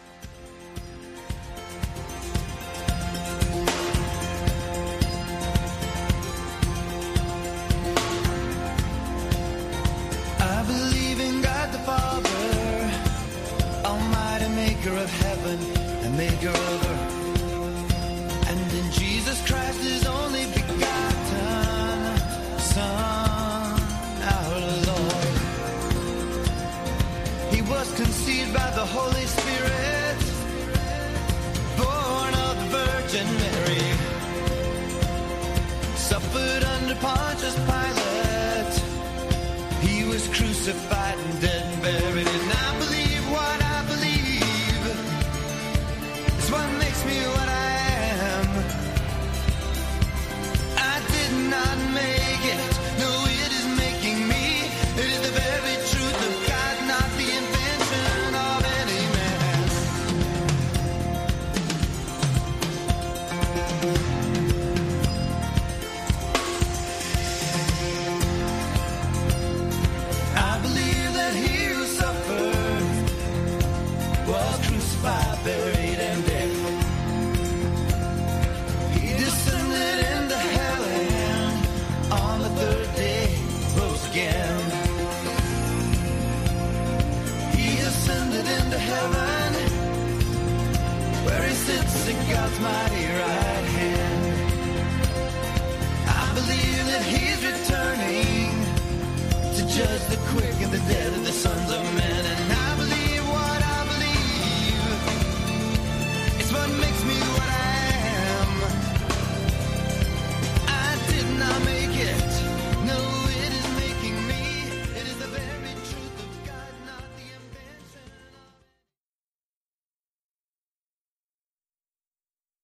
Of heaven and maker of earth, and in Jesus Christ his only begotten Son, our Lord. He was conceived by the Holy Spirit, born of the Virgin Mary, suffered under Pontius Pilate. He was crucified and dead and buried, and I believe what I what makes me what I am. I did not make it. No, it is making me. It is the very truth of God, not the invention of any man. I believe that he who suffered was crucified, buried, and dead. He ascended into heaven, where he sits at God's mighty right hand. I believe that he's returning to judge the quick and the dead and the sons of men.